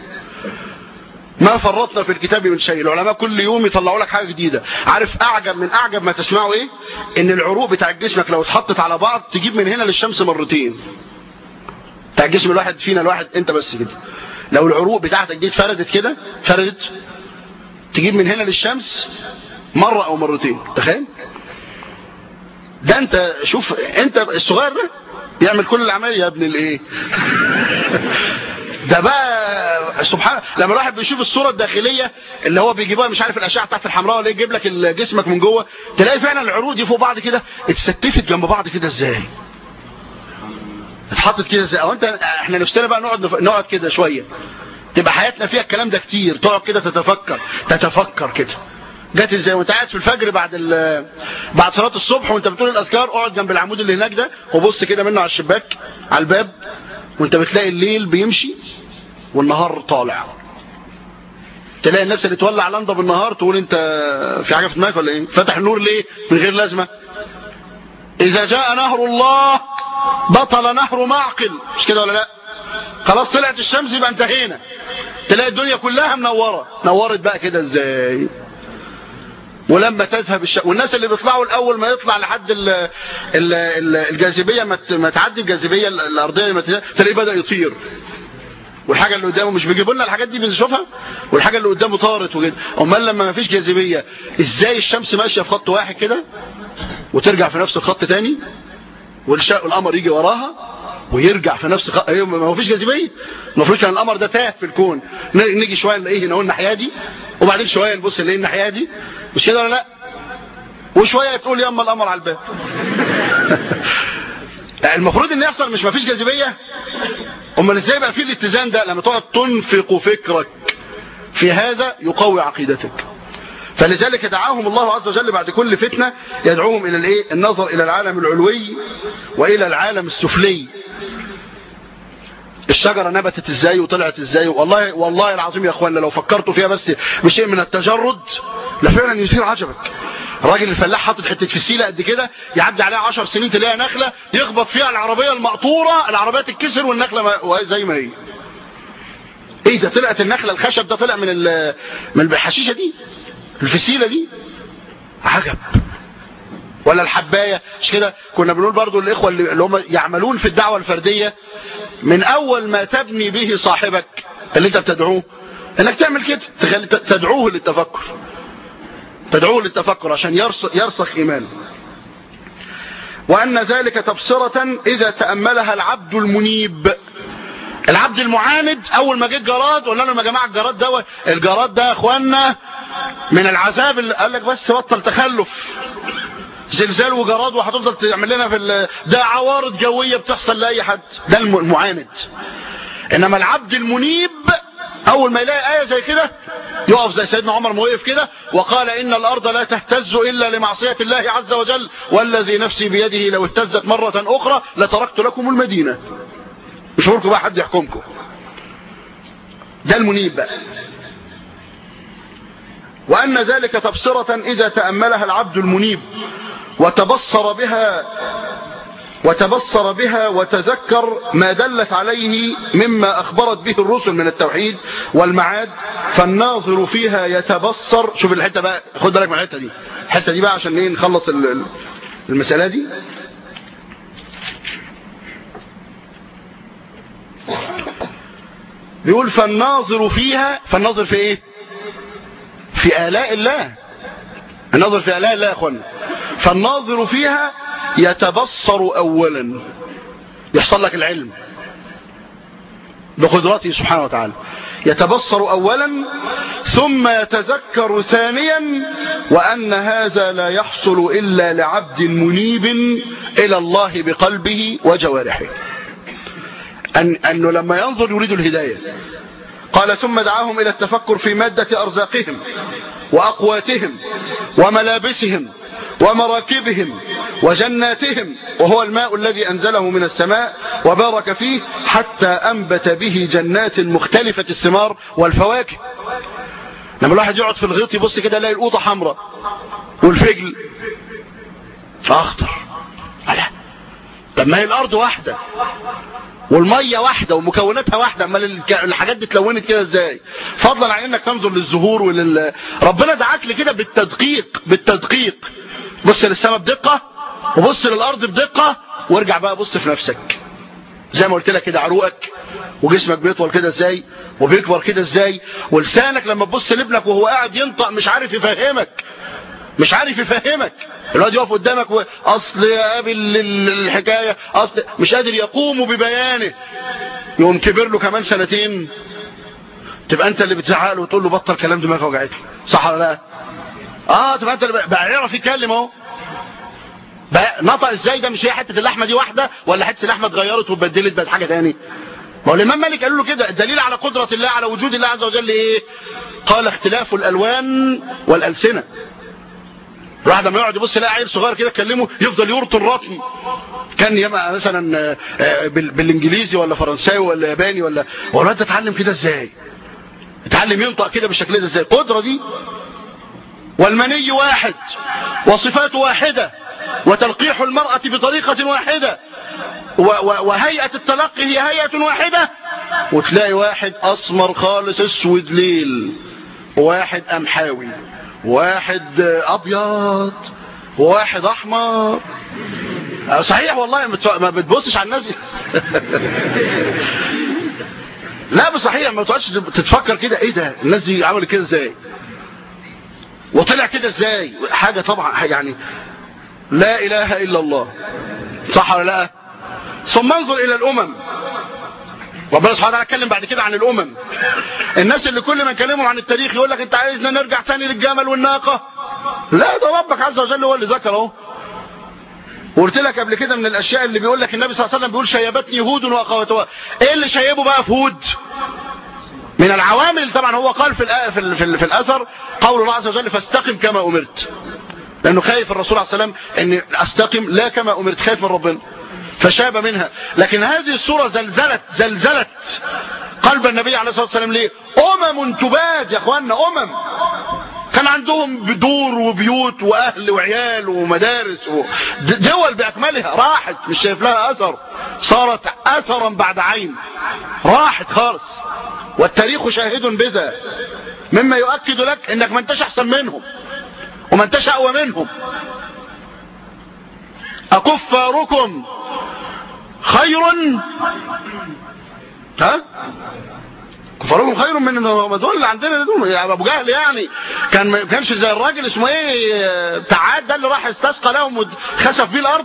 ما فرطنا في الكتاب من شيء. العلماء كل يوم يطلعوا لك حاجه جديده. عارف اعجب من اعجب ما تسمعه ايه؟ ان العروق بتاع جسمك لو اتحطت على بعض تجيب من هنا للشمس مرتين. بتاع الجسم الواحد فينا الواحد انت بس كده. لو العروق بتاعتك دي اتفردت كده فردت تجيب من هنا للشمس مره او مرتين. تخيل ده. انت شوف انت الصغير ده يعمل كل الاعمال يا ابن الايه. ده بقى سبحان. لما الواحد بيشوف الصوره الداخليه اللي هو بيجيبها مش عارف الاشعه بتاعت الحمراء ولا يجيب لك جسمك من جوه، تلاقي فعلا العروق دي فوق بعض كده اتستفت جنب بعض كده ازاي؟ اتحطت كده ازاي؟ او انت احنا نفسنا بقى نقعد نقعد كده شويه تبقى حياتنا فيها الكلام ده كتير. تقعد كده تتفكر تتفكر كده جت ازاي وانت قاعد في الفجر بعد بعد صلاه الصبح وانت بتقول الاذكار. اقعد جنب العمود اللي هناك ده وبص كده منه على الشباك على الباب وانت بتلاقي الليل بيمشي والنهار طالع. تلاقي الناس اللي تولع لندا بالنهار تقول انت في حاجه في دماغك ولا ايه؟ فتح النور ليه من غير لازمه؟ اذا جاء نهر الله بطل نهر معقل، مش كده ولا لا؟ خلاص طلعت الشمس يبقى انتهينا. تلاقي الدنيا كلها منوره. نورت بقى كده ازاي؟ ولما تذهب الشمس والناس اللي بيطلعوا الاول ما يطلع لحد ال ال ال الجاذبيه ما تعدي الجاذبيه الارضيه ما تلاقيه بدا يطير. والحاجه اللي قدامه مش بيجيبوا لنا الحاجات دي بنشوفها، والحاجه اللي قدامه طارت وكده. امال لما ما فيش جاذبيه ازاي الشمس ماشيه في خط واحد كده وترجع في نفس الخط تاني والقمر يجي وراها ويرجع في نفس الخط؟ ايوه ما فيش جاذبيه. المفروض كان القمر ده تاه في الكون. نيجي شويه نلاقيه هنا الناحيه دي وبعدين شويه نبص نلاقيه الناحيه دي، مش كده ولا لا؟ وشويه تقول ياما القمر على الباب. المفروض ان يحصل مش ما فيش جاذبيه. امال ازاي بقى في الاتزان ده؟ لما تقعد تنفق فكرك في هذا يقوي عقيدتك. فلذلك دعاهم الله عز وجل بعد كل فتنه يدعوهم الى الايه؟ النظر الى العالم العلوي والى العالم السفلي. الشجره نبتت ازاي وطلعت ازاي؟ والله والله العظيم يا اخوانا لو فكرتوا فيها بس بشيء من التجرد لفعلا يثير عجبك. الراجل الفلاح حاطط حته فسيله قد كده يعدي عليها عشر سنين تلاقيها نخله يخبط فيها العربيه المقطوره العربيه تتكسر والنخله ما... زي ما هي. ايه ده؟ طلعت النخله الخشب ده طلع من ال... من الحشيشه دي الفسيله دي. عجب. ولا الحبايه مش كده؟ كنا بنقول برضو الاخوه اللي هم يعملون في الدعوه الفرديه من اول ما تبني به صاحبك اللي انت بتدعوه انك تعمل كده تخلي تدعوه للتفكر. تدعوه للتفكر عشان يرسخ, يرسخ إيمانه. وأن ذلك تبصرة إذا تأملها العبد المنيب. العبد المعاند أول ما جه الجراد قلنا لهم يا جماعة الجراد ده الجراد ده يا أخوانا من العذاب اللي قال لك بس بطل تخلف زلزال وجراد وهتفضل تعمل لنا في ال... ده عوارض جويه بتحصل لاي حد، ده المعاند. انما العبد المنيب اول ما يلاقي ايه زي كده يقف زي سيدنا عمر ما وقف كده وقال ان الارض لا تهتز الا لمعصيه الله عز وجل والذي نفسي بيده لو اهتزت مره اخرى لتركت لكم المدينه. مش هقولكم بقى حد يحكمكم. ده المنيب بقى. وأن ذلك تبصرة إذا تأملها العبد المنيب وتبصر بها وتبصر بها وتذكر ما دلت عليه مما أخبرت به الرسل من التوحيد والمعاد، فالناظر فيها يتبصر. شوف الحتة بقى، خد بالك من الحتة دي، الحتة دي بقى عشان ايه نخلص المسألة دي. بيقول فالناظر فيها، فالناظر في ايه؟ في آلاء الله. الناظر في آلاء الله يا اخوانا. فالناظر فيها يتبصر اولا، يحصل لك العلم بقدرته سبحانه وتعالى، يتبصر اولا ثم يتذكر ثانيا وان هذا لا يحصل الا لعبد منيب الى الله بقلبه وجوارحه. أن أنه لما ينظر يريد الهداية. قال ثم دعاهم إلى التفكر في مادة أرزاقهم وأقواتهم وملابسهم ومراكبهم وجناتهم، وهو الماء الذي أنزله من السماء وبارك فيه حتى أنبت به جنات مختلفة الثمار والفواكه. لما الواحد يقعد في الغيط يبص كده يلاقي القوطة حمراء والفجل فأخضر. طب ما هي الأرض واحدة والمية واحدة ومكوناتها واحدة، اما الحاجات دي اتلونت كده ازاي؟ فضلا عن انك تنظر للزهور ولل ربنا دعاك لكده بالتدقيق بالتدقيق. بص للسماء بدقة وبص للأرض بدقة وارجع بقى بص في نفسك. زي ما قلت لك كده، عروقك وجسمك بيطول كده ازاي وبيكبر كده ازاي، ولسانك لما تبص لابنك وهو قاعد ينطق مش عارف يفهمك مش عارف يفهمك الواد يقف قدامك و... اصل يا ابي الحكايه اصل مش قادر يقوم ببيانه، يقوم كبر له كمان سنتين تبقى انت اللي بتزعق له وتقول له بطل كلام دماغك وجعتك، صح ولا لا؟ اه تبقى انت اللي بقى يعرف يتكلم اهو. نطق ازاي؟ ده مش هي حته اللحمه دي واحده ولا حته اللحمه اتغيرت واتبدلت بقت حاجه ثاني؟ ما هو الامام مالك قالوا له كده الدليل على قدره الله على وجود الله عز وجل ايه؟ قال اختلاف الالوان والالسنه. الواحد لما يقعد يبص يلاقي عيل صغير كده يكلمه يفضل يرطل الرطم، كان يبقى مثلا بالانجليزي ولا فرنساوي ولا ياباني ولا ولا انت تتعلم كده ازاي؟ اتعلم ينطق كده بالشكل ده ازاي؟ قدره دي. والمني واحد وصفاته واحده وتلقيح المرأة بطريقة واحدة وهيئة التلقي هي هيئة واحدة، وتلاقي واحد اسمر خالص اسود ليل وواحد امحاوي واحد ابيض وواحد احمر. صحيح والله ما بتبصش على الناس لا بصحيح ما تقعدش تتفكر كده ايه ده الناس دي عملت كده ازاي وطلع كده ازاي. حاجة طبعا يعني لا اله الا الله، صح ولا لا؟ ثم انظر الى الامم. ربنا سبحانه وتعالى اتكلم بعد كده عن الامم. الناس اللي كل ما نكلمهم عن التاريخ يقول لك انت عايزنا نرجع تاني للجمل والناقه. لا ده ربك عز وجل هو اللي ذكر اهو. وقلت لك قبل كده من الاشياء اللي بيقول لك النبي صلى الله عليه وسلم بيقول شيبتني هود واخواتها. ايه اللي شيبه بقى في هود؟ من العوامل طبعا هو قال في في في, في الاثر قول الله عز وجل فاستقم كما امرت، لانه خايف الرسول عليه السلام ان استقم لا كما امرت، خايف من ربنا فشاب منها. لكن هذه الصورة زلزلت زلزلت قلب النبي عليه الصلاة والسلام. ليه؟ أمم تباد يا اخوانا، أمم كان عندهم دور وبيوت وأهل وعيال ومدارس ودول بأكملها راحت، مش شايف لها أثر، صارت أثرا بعد عين، راحت خالص. والتاريخ شاهد بذا مما يؤكد لك انك ما انتش احسن منهم وما انتش اقوى منهم. أكفاركم خير ها كفاركم خير من دول اللي عندنا دول. يعني ابو جهل يعني كان ما كانش زي الراجل اسمه ايه بتاع عاد ده اللي راح استسقى لهم وخسف بيه الارض.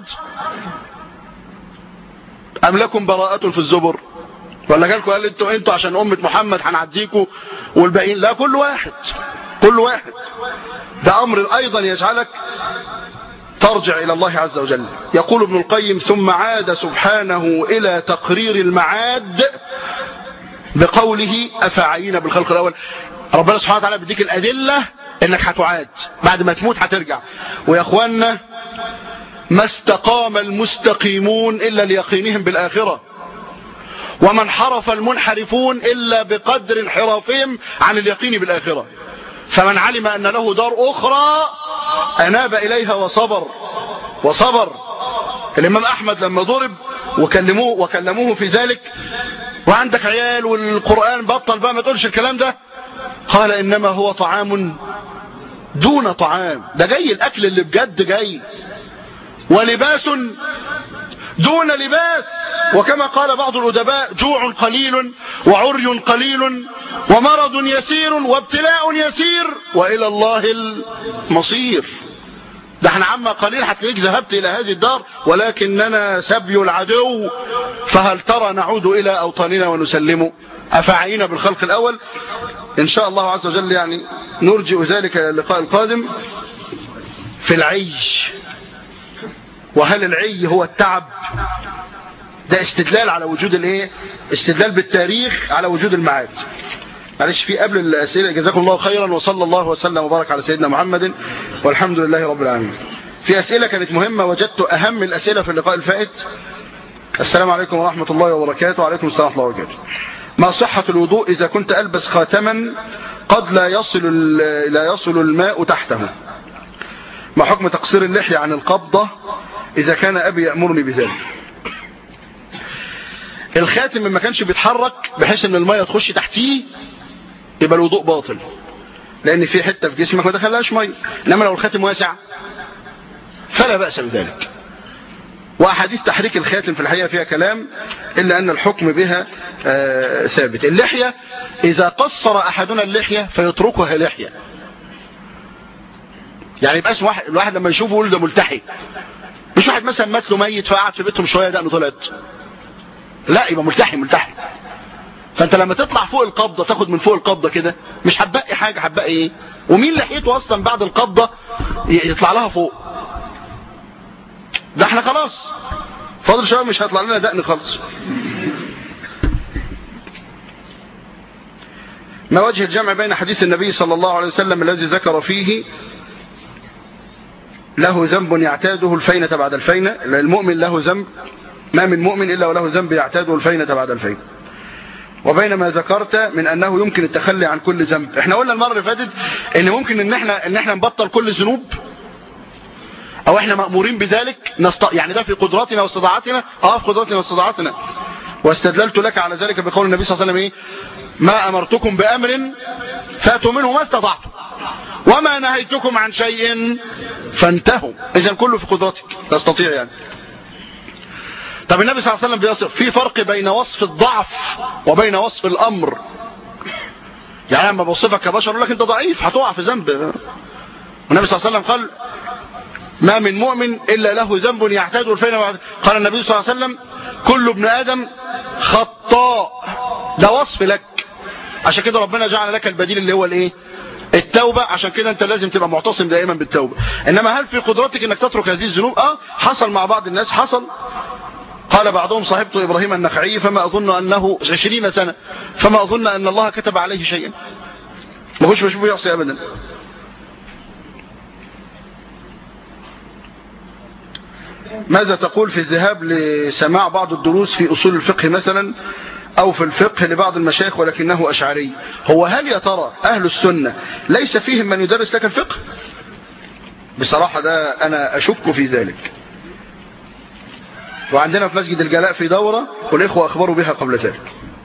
ام لكم براءة في الزبر؟ ولا جالكم قال انتوا انتوا عشان امة محمد هنعديكم والباقيين؟ لا، كل واحد كل واحد. ده امر ايضا يجعلك ترجع إلى الله عز وجل. يقول ابن القيم: ثم عاد سبحانه إلى تقرير المعاد بقوله: أفعينا بالخلق الأول. ربنا سبحانه وتعالى بيديك الأدلة إنك هتعاد بعد ما تموت، هترجع. ويا أخوانا، ما استقام المستقيمون إلا ليقينهم بالآخرة، وما انحرف المنحرفون إلا بقدر انحرافهم عن اليقين بالآخرة. فمن علم أن له دار أخرى أناب إليها وصبر وصبر. الإمام أحمد لما ضرب وكلموه وكلموه في ذلك: وعندك عيال والقرآن بطل بقى، ما تقولش الكلام ده. قال: إنما هو طعام دون طعام. ده جاي الأكل اللي بجد جاي. ولباس دون لباس. وكما قال بعض الأدباء: جوع قليل وعري قليل ومرض يسير وابتلاء يسير وإلى الله المصير. ده احنا عما قليل هتلاقيك ذهبت إلى هذه الدار، ولكننا سبي العدو، فهل ترى نعود إلى أوطاننا ونسلم؟ أفعينا بالخلق الأول. إن شاء الله عز وجل يعني نرجئ ذلك إلى اللقاء القادم. في العي، وهل العي هو التعب؟ ده استدلال على وجود الايه؟ استدلال بالتاريخ على وجود المعاد. معلش في قبل الأسئلة، جزاكم الله خيرا، وصلى الله وسلم وبارك على سيدنا محمد والحمد لله رب العالمين. في أسئلة كانت مهمة، وجدت أهم الأسئلة في اللقاء الفائت. السلام عليكم ورحمة الله وبركاته. وعليكم السلام ورحمة الله وبركاته. ما صحة الوضوء إذا كنت ألبس خاتما قد لا يصل لا يصل الماء تحته؟ ما حكم تقصير اللحية عن القبضة إذا كان أبي يأمرني بذلك؟ الخاتم ما كانش بيتحرك بحيث ان المية تخش تحتيه يبقى الوضوء باطل، لان في حتة في جسمك ما دخلهاش مية. انما لو الخاتم واسع فلا بأس بذلك. واحاديث تحريك الخاتم في الحقيقة فيها كلام، الا ان الحكم بها آه ثابت. اللحية اذا قصر احدنا اللحية فيتركها لحية، يعني يبقى اسم واحد الواحد لما يشوفه يقول ده ملتحي، مش واحد مثلا مات له ميت فقعد في بيتهم شوية دقنه طلعت، لا يبقى ملتحي ملتحي. فانت لما تطلع فوق القبضة تاخد من فوق القبضة كده، مش هتبقي حاجة، هتبقي ايه؟ ومين لحيته اصلا بعد القبضة يطلع لها فوق؟ ده احنا خلاص فاضل شوية مش هيطلع لنا دقن خالص. ما وجه الجمع بين حديث النبي صلى الله عليه وسلم الذي ذكر فيه له ذنب يعتاده الفينة بعد الفينة؟ المؤمن له ذنب، ما من مؤمن إلا وله ذنب يعتاده الفينة بعد الفينة، وبين ما ذكرت من أنه يمكن التخلي عن كل ذنب. احنا قلنا المرة اللي فاتت ان ممكن ان احنا ان احنا نبطل كل الذنوب، او احنا مأمورين بذلك، نست... يعني ده في قدراتنا واستطاعتنا. اه في قدراتنا واستطاعتنا. واستدللت لك على ذلك بقول النبي صلى الله عليه وسلم: ايه؟ ما أمرتكم بأمر فاتوا منه ما استطعتم، وما نهيتكم عن شيء فانتهوا. اذا كله في قدرتك، تستطيع يعني. طب النبي صلى الله عليه وسلم بيصف في فرق بين وصف الضعف وبين وصف الأمر. يعني لما بوصفك كبشر اقول لك انت ضعيف هتقع في ذنب. والنبي صلى الله عليه وسلم قال: ما من مؤمن إلا له ذنب يعتاد الفينة. قال النبي صلى الله عليه وسلم: كل ابن آدم خطاء. ده وصف لك، عشان كده ربنا جعل لك البديل اللي هو الايه؟ التوبة. عشان كده انت لازم تبقى معتصم دائما بالتوبة. انما هل في قدرتك انك تترك هذه الذنوب؟ اه حصل مع بعض الناس، حصل. قال بعضهم: صاحبت إبراهيم النخعي فما أظن أنه عشرين سنة فما أظن أن الله كتب عليه شيئا. ما هوش بشوفه يعصي أبدا. ماذا تقول في الذهاب لسماع بعض الدروس في أصول الفقه مثلا، أو في الفقه لبعض المشايخ ولكنه أشعري؟ هو هل يا ترى أهل السنة ليس فيهم من يدرس لك الفقه؟ بصراحة ده أنا أشك في ذلك. وعندنا في مسجد الجلاء في دورة والإخوة أخبروا بها قبل ذلك.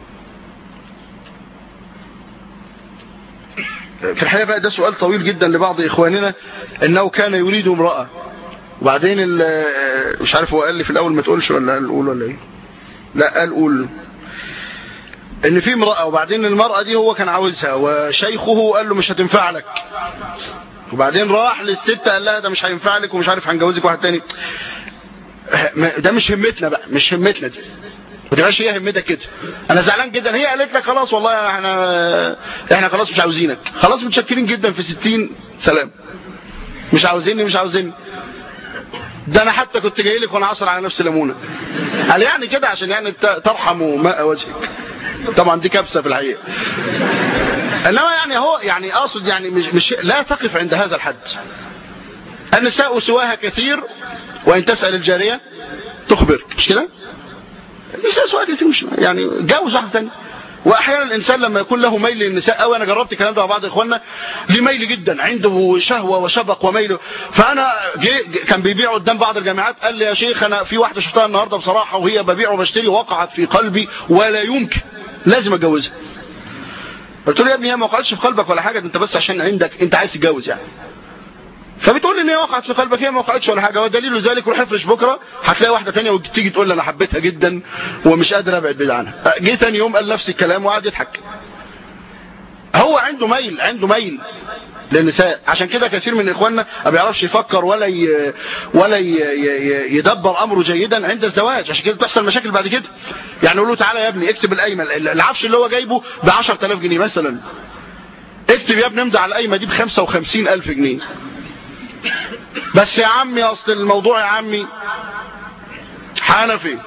في الحقيقة بقى ده سؤال طويل جدا لبعض إخواننا، أنه كان يريد امرأة، وبعدين مش عارف هو قال لي في الأول ما تقولش ولا قال قول ولا إيه؟ لا قال قول ان في امرأة، وبعدين المرأة دي هو كان عاوزها وشيخه قال له مش هتنفع لك، وبعدين راح للست قال لها ده مش هينفع لك ومش عارف هنجوزك واحد تاني. ده مش همتنا بقى، مش همتنا دي، ما تبقاش هي همتك كده. انا زعلان جدا، هي قالت لك خلاص والله احنا احنا خلاص مش عاوزينك، خلاص متشكرين جدا في ستين سلام، مش عاوزيني مش عاوزيني. ده انا حتى كنت جاي لك وانا عصر على نفسي ليمونه. قال يعني كده عشان يعني ترحموا ماء وجهك. طبعا دي كبسه في الحقيقه. انما يعني هو يعني اقصد يعني مش, مش لا تقف عند هذا الحد. النساء سواها كثير، وان تسأل الجاريه تخبرك، مش كده؟ النساء سواها كثير، مش يعني جوز واحده ثانيه. واحيانا الانسان لما يكون له ميل للنساء قوي، انا جربت الكلام ده مع بعض اخواننا، ليه ميل جدا، عنده شهوه وشبق وميل. فانا جي كان بيبيع قدام بعض الجامعات، قال لي يا شيخ انا في واحده شفتها النهارده بصراحه وهي ببيع وبشتري، وقعت في قلبي ولا يمكن لازم اتجوزها. قلت له يا ابني هي ما وقعتش في قلبك ولا حاجه، انت بس عشان عندك انت عايز تتجوز يعني. فبتقول لي ان هي وقعت في قلبك، هي ما وقعتش ولا حاجه، ودليل ذلك روح افرش بكره هتلاقي واحده ثانيه وتيجي تقول لي انا حبيتها جدا ومش قادر ابعد بعيد عنها. جه ثاني يوم قال نفس الكلام وقعد يضحك. هو عنده ميل، عنده ميل للنساء. عشان كده كثير من اخواننا ما بيعرفش يفكر ولا ي... ولا ي... ي... يدبر امره جيدا عند الزواج. عشان كده بتحصل مشاكل بعد كده. يعني يقول له تعالى يا ابني اكتب القايمه، العفش اللي هو جايبه ب عشرة آلاف جنيه مثلا، اكتب يا ابني امضي على القايمه دي ب خمسة وخمسين ألف جنيه. بس يا عمي اصل الموضوع يا عمي حنفي،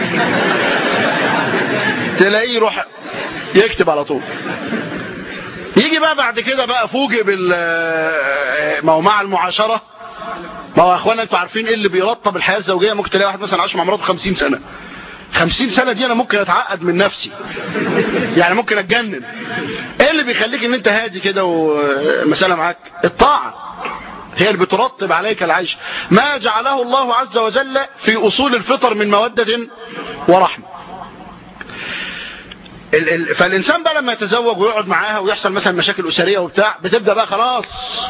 تلاقيه يروح يكتب على طول. يجي بقى بعد كده بقى فوجئ بال ما هو مع المعاشره. ما هو يا اخوانا انتوا عارفين ايه اللي بيرطب الحياه الزوجيه؟ ممكن تلاقي واحد مثلا عاش مع مراته خمسين سنه. خمسين سنه دي انا ممكن اتعقد من نفسي، يعني ممكن اتجنن. ايه اللي بيخليك ان انت هادي كده والمساله معاك؟ الطاعه هي اللي بترطب عليك العيش. ما جعله الله عز وجل في اصول الفطر من موده ورحمه. فالإنسان بقى لما يتزوج ويقعد معاها ويحصل مثلا مشاكل أسرية وبتاع، بتبدأ بقى خلاص.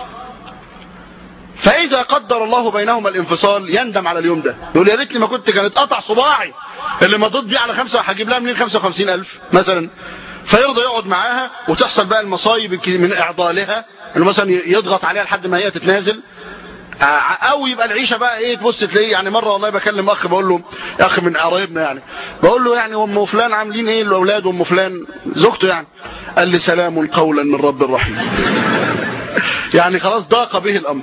فإذا قدر الله بينهما الانفصال يندم على اليوم ده، يقول يا ريتني ما كنت كانت قطع صباعي اللي مضيت بيه على خمسة، هجيب لها منين خمسة وخمسين ألف مثلا. فيرضى يقعد معاها وتحصل بقى المصايب من إعضالها، انه مثلا يضغط عليها لحد ما هي تتنازل، او يبقى العيشه بقى ايه، تبص تلاقيه. يعني مره والله بكلم اخ بقول له، اخ من قرايبنا يعني، بقول له يعني ام فلان عاملين ايه الاولاد وام فلان زوجته يعني؟ قال لي سلام قولا من رب الرحيم. يعني خلاص ضاق به الامر.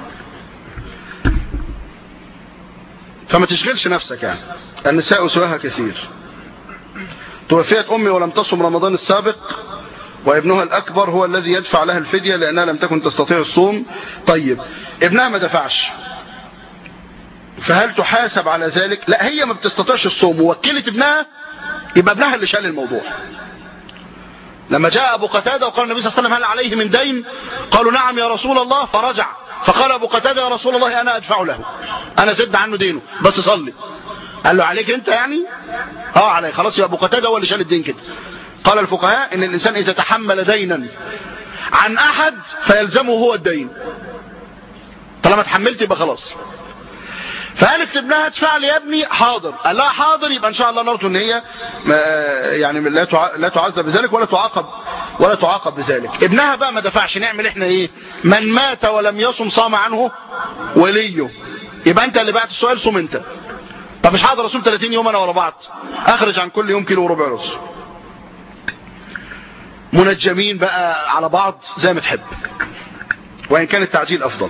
فما تشغلش نفسك يعني. النساء سواها كثير. توفيت امي ولم تصم رمضان السابق، وابنها الاكبر هو الذي يدفع لها الفدية لانها لم تكن تستطيع الصوم. طيب ابنها ما دفعش، فهل تحاسب على ذلك؟ لا، هي ما بتستطيعش الصوم ووكلت ابنها، يبقى ابنها اللي شال الموضوع. لما جاء ابو قتادة وقال النبي صلى الله عليه وسلم هل عليه من دين؟ قالوا نعم يا رسول الله. فرجع فقال ابو قتادة يا رسول الله انا ادفع له، انا سد عنه دينه بس صلي. قال له عليك انت يعني؟ اه علي. خلاص يبقى ابو قتادة هو اللي شال الدين كده. قال الفقهاء ان الانسان اذا تحمل دينا عن احد فيلزمه هو الدين، طالما تحملت يبقى خلاص. فقالت لابنها ادفع لي يا ابني. حاضر. قال لها حاضر، يبقى ان شاء الله نرجو ان هي يعني لا تعذب بذلك ولا تعاقب ولا تعاقب بذلك. ابنها بقى ما دفعش، نعمل احنا ايه؟ من مات ولم يصم صام عنه وليه. يبقى انت اللي بعت السؤال، صوم انت. طب مش هقدر اصوم ثلاثين يوم انا ورا بعض، اخرج عن كل يوم كيلو وربع رز. منجمين بقى على بعض زي ما تحب، وإن كان التعجيل أفضل.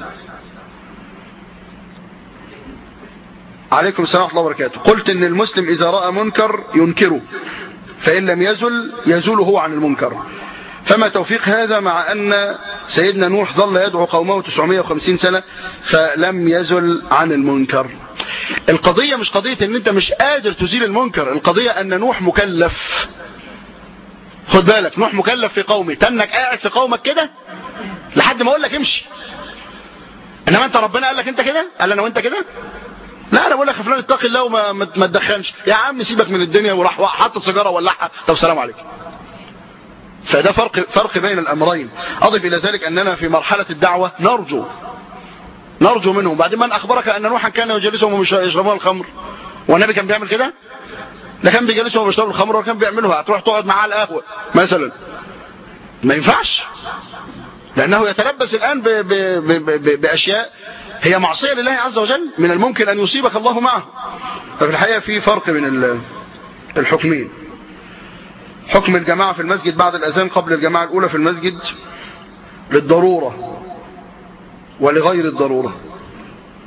عليكم السلام ورحمة الله وبركاته. قلت إن المسلم إذا رأى منكر ينكره، فإن لم يزل يزول هو عن المنكر. فما توفيق هذا مع أن سيدنا نوح ظل يدعو قومه تسعمائة وخمسين سنة فلم يزل عن المنكر؟ القضية مش قضية إن أنت مش قادر تزيل المنكر، القضية أن نوح مكلف. خد بالك، نوح مكلف في قومه، تنك قاعد في قومك كده لحد ما اقول لك امشي. انما انت ربنا قال لك انت كده؟ قال انا وانت كده؟ لا، انا بقول لك يا فلان اتقي الله وما ما تدخنش يا عم، سيبك من الدنيا. وراح حط سيجاره ولعها، طب سلام عليكم. فده فرق فرق بين الامرين. اضف الى ذلك اننا في مرحله الدعوه نرجو نرجو منهم. بعدين من اخبرك ان نوحا كان يجلسهم ويشربون الخمر؟ والنبي كان بيعمل كده؟ ده كان بيجلسهم ويشربوا الخمر وكان بيعملوها. هتروح تقعد معاه على القهوه مثلا؟ ما ينفعش، لانه يتلبس الان ب ب ب ب باشياء هي معصيه لله عز وجل، من الممكن ان يصيبك الله معه. ففي الحقيقه في فرق بين الحكمين. حكم الجماعه في المسجد بعد الاذان قبل الجماعه الاولى في المسجد للضروره ولغير الضروره.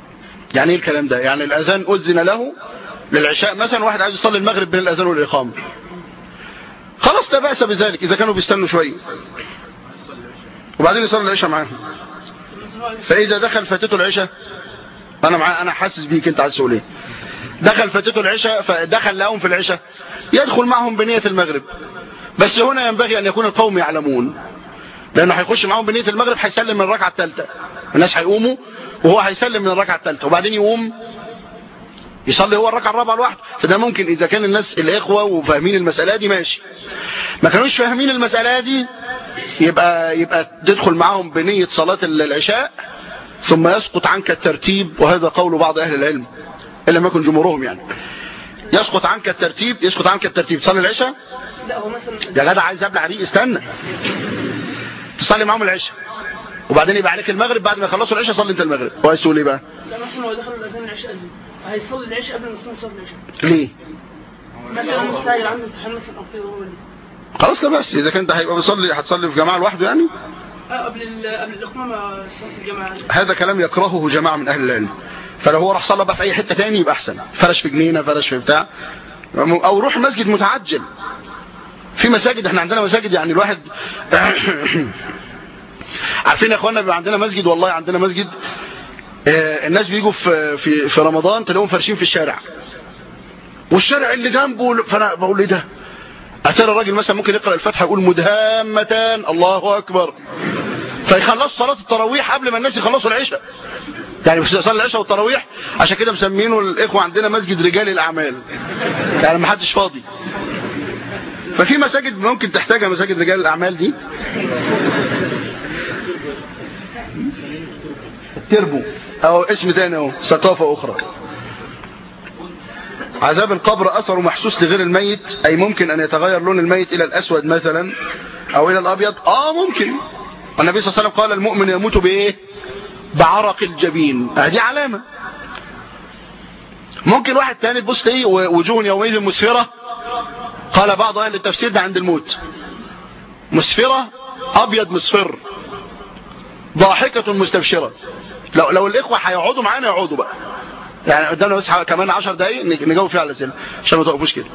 يعني ايه الكلام ده؟ يعني الاذان اذن له للعشاء مثلا، واحد عايز يصلي المغرب بين الاذان والاقامه، خلاص لا باس بذلك اذا كانوا بيستنوا شويه وبعدين يصلي العشاء معاهم. فاذا دخل فاتته العشاء، انا مع انا حاسس بيك انت عايز تقول ايه، دخل فاتته العشاء فدخل لهم في العشاء، يدخل معهم بنيه المغرب. بس هنا ينبغي ان يكون القوم يعلمون، لانه هيخش معهم بنيه المغرب هيسلم من الركعه الثالثه، الناس هيقوموا وهو هيسلم من الركعه الثالثه وبعدين يقوم يصلي هو الركعه الرابعه لوحده. فده ممكن اذا كان الناس الاخوه وفاهمين المساله دي ماشي، ما كانوش فاهمين المساله دي يبقى يبقى تدخل معهم بنيه صلاه العشاء ثم يسقط عنك الترتيب، وهذا قول بعض اهل العلم ان لم يكن جمهورهم، يعني يسقط عنك الترتيب، يسقط عنك الترتيب تصلي العشاء. لا هو مثلا يا جدع عايز ابلع ريق، استنى تصلي معاهم العشاء وبعدين يبقى عليك المغرب، بعد ما يخلصوا العشاء صلي انت المغرب. هو يسول ايه بقى؟ لا مثلا هو دخل الاذان العشاء اذن، هيصلي العشاء قبل ما يكون يصلي العشاء ليه؟ مثلا مستعجل عنده امتحان مثلا او كده هو اللي خلاص لا بس اذا كنت هيبقى بيصلي هتصلي في جماعه لوحده يعني اه قبل قبل الاقامه صلاه الجماعه. هذا كلام يكرهه جماعه من اهل العلم، فلو هو راح صلى بقى في اي حته تاني يبقى احسن، فرش في جنينه فرش في بتاع، او روح مسجد متعجل. في مساجد احنا عندنا مساجد يعني الواحد عارفين يا اخوانا بيبقى عندنا مسجد، والله عندنا مسجد اه الناس بيجوا في في في رمضان تلاقيهم فرشين في الشارع والشارع اللي جنبه، فانا بقول ايه ده؟ اترى الراجل مثلا ممكن يقرا الفاتحه يقول مدهامتان الله اكبر، فيخلصوا صلاه التراويح قبل ما الناس يخلصوا العشاء، يعني مش يصلي العشاء والتراويح. عشان كده مسمينه الاخوه عندنا مسجد رجال الاعمال، يعني ما حدش فاضي. ففي مساجد ممكن تحتاجها مساجد رجال الاعمال دي، التربو او اسم تاني اهو، ثقافه اخرى. عذاب القبر اثره محسوس لغير الميت، اي ممكن ان يتغير لون الميت الى الاسود مثلا او الى الابيض. اه ممكن، والنبي صلى الله عليه وسلم قال المؤمن يموت بايه؟ بعرق الجبين، دي علامه. ممكن واحد تاني تبص تلاقيه وجوه يومئذ مسفره، قال بعض اهل التفسير ده عند الموت، مسفره ابيض مصفر، ضاحكه مستبشره. لو لو الاخوه هيقعدوا معانا يقعدوا بقى، يعني قدامنا بس كمان عشر دقايق نجاوب فيها على الاسئله عشان ما توقفوش كده.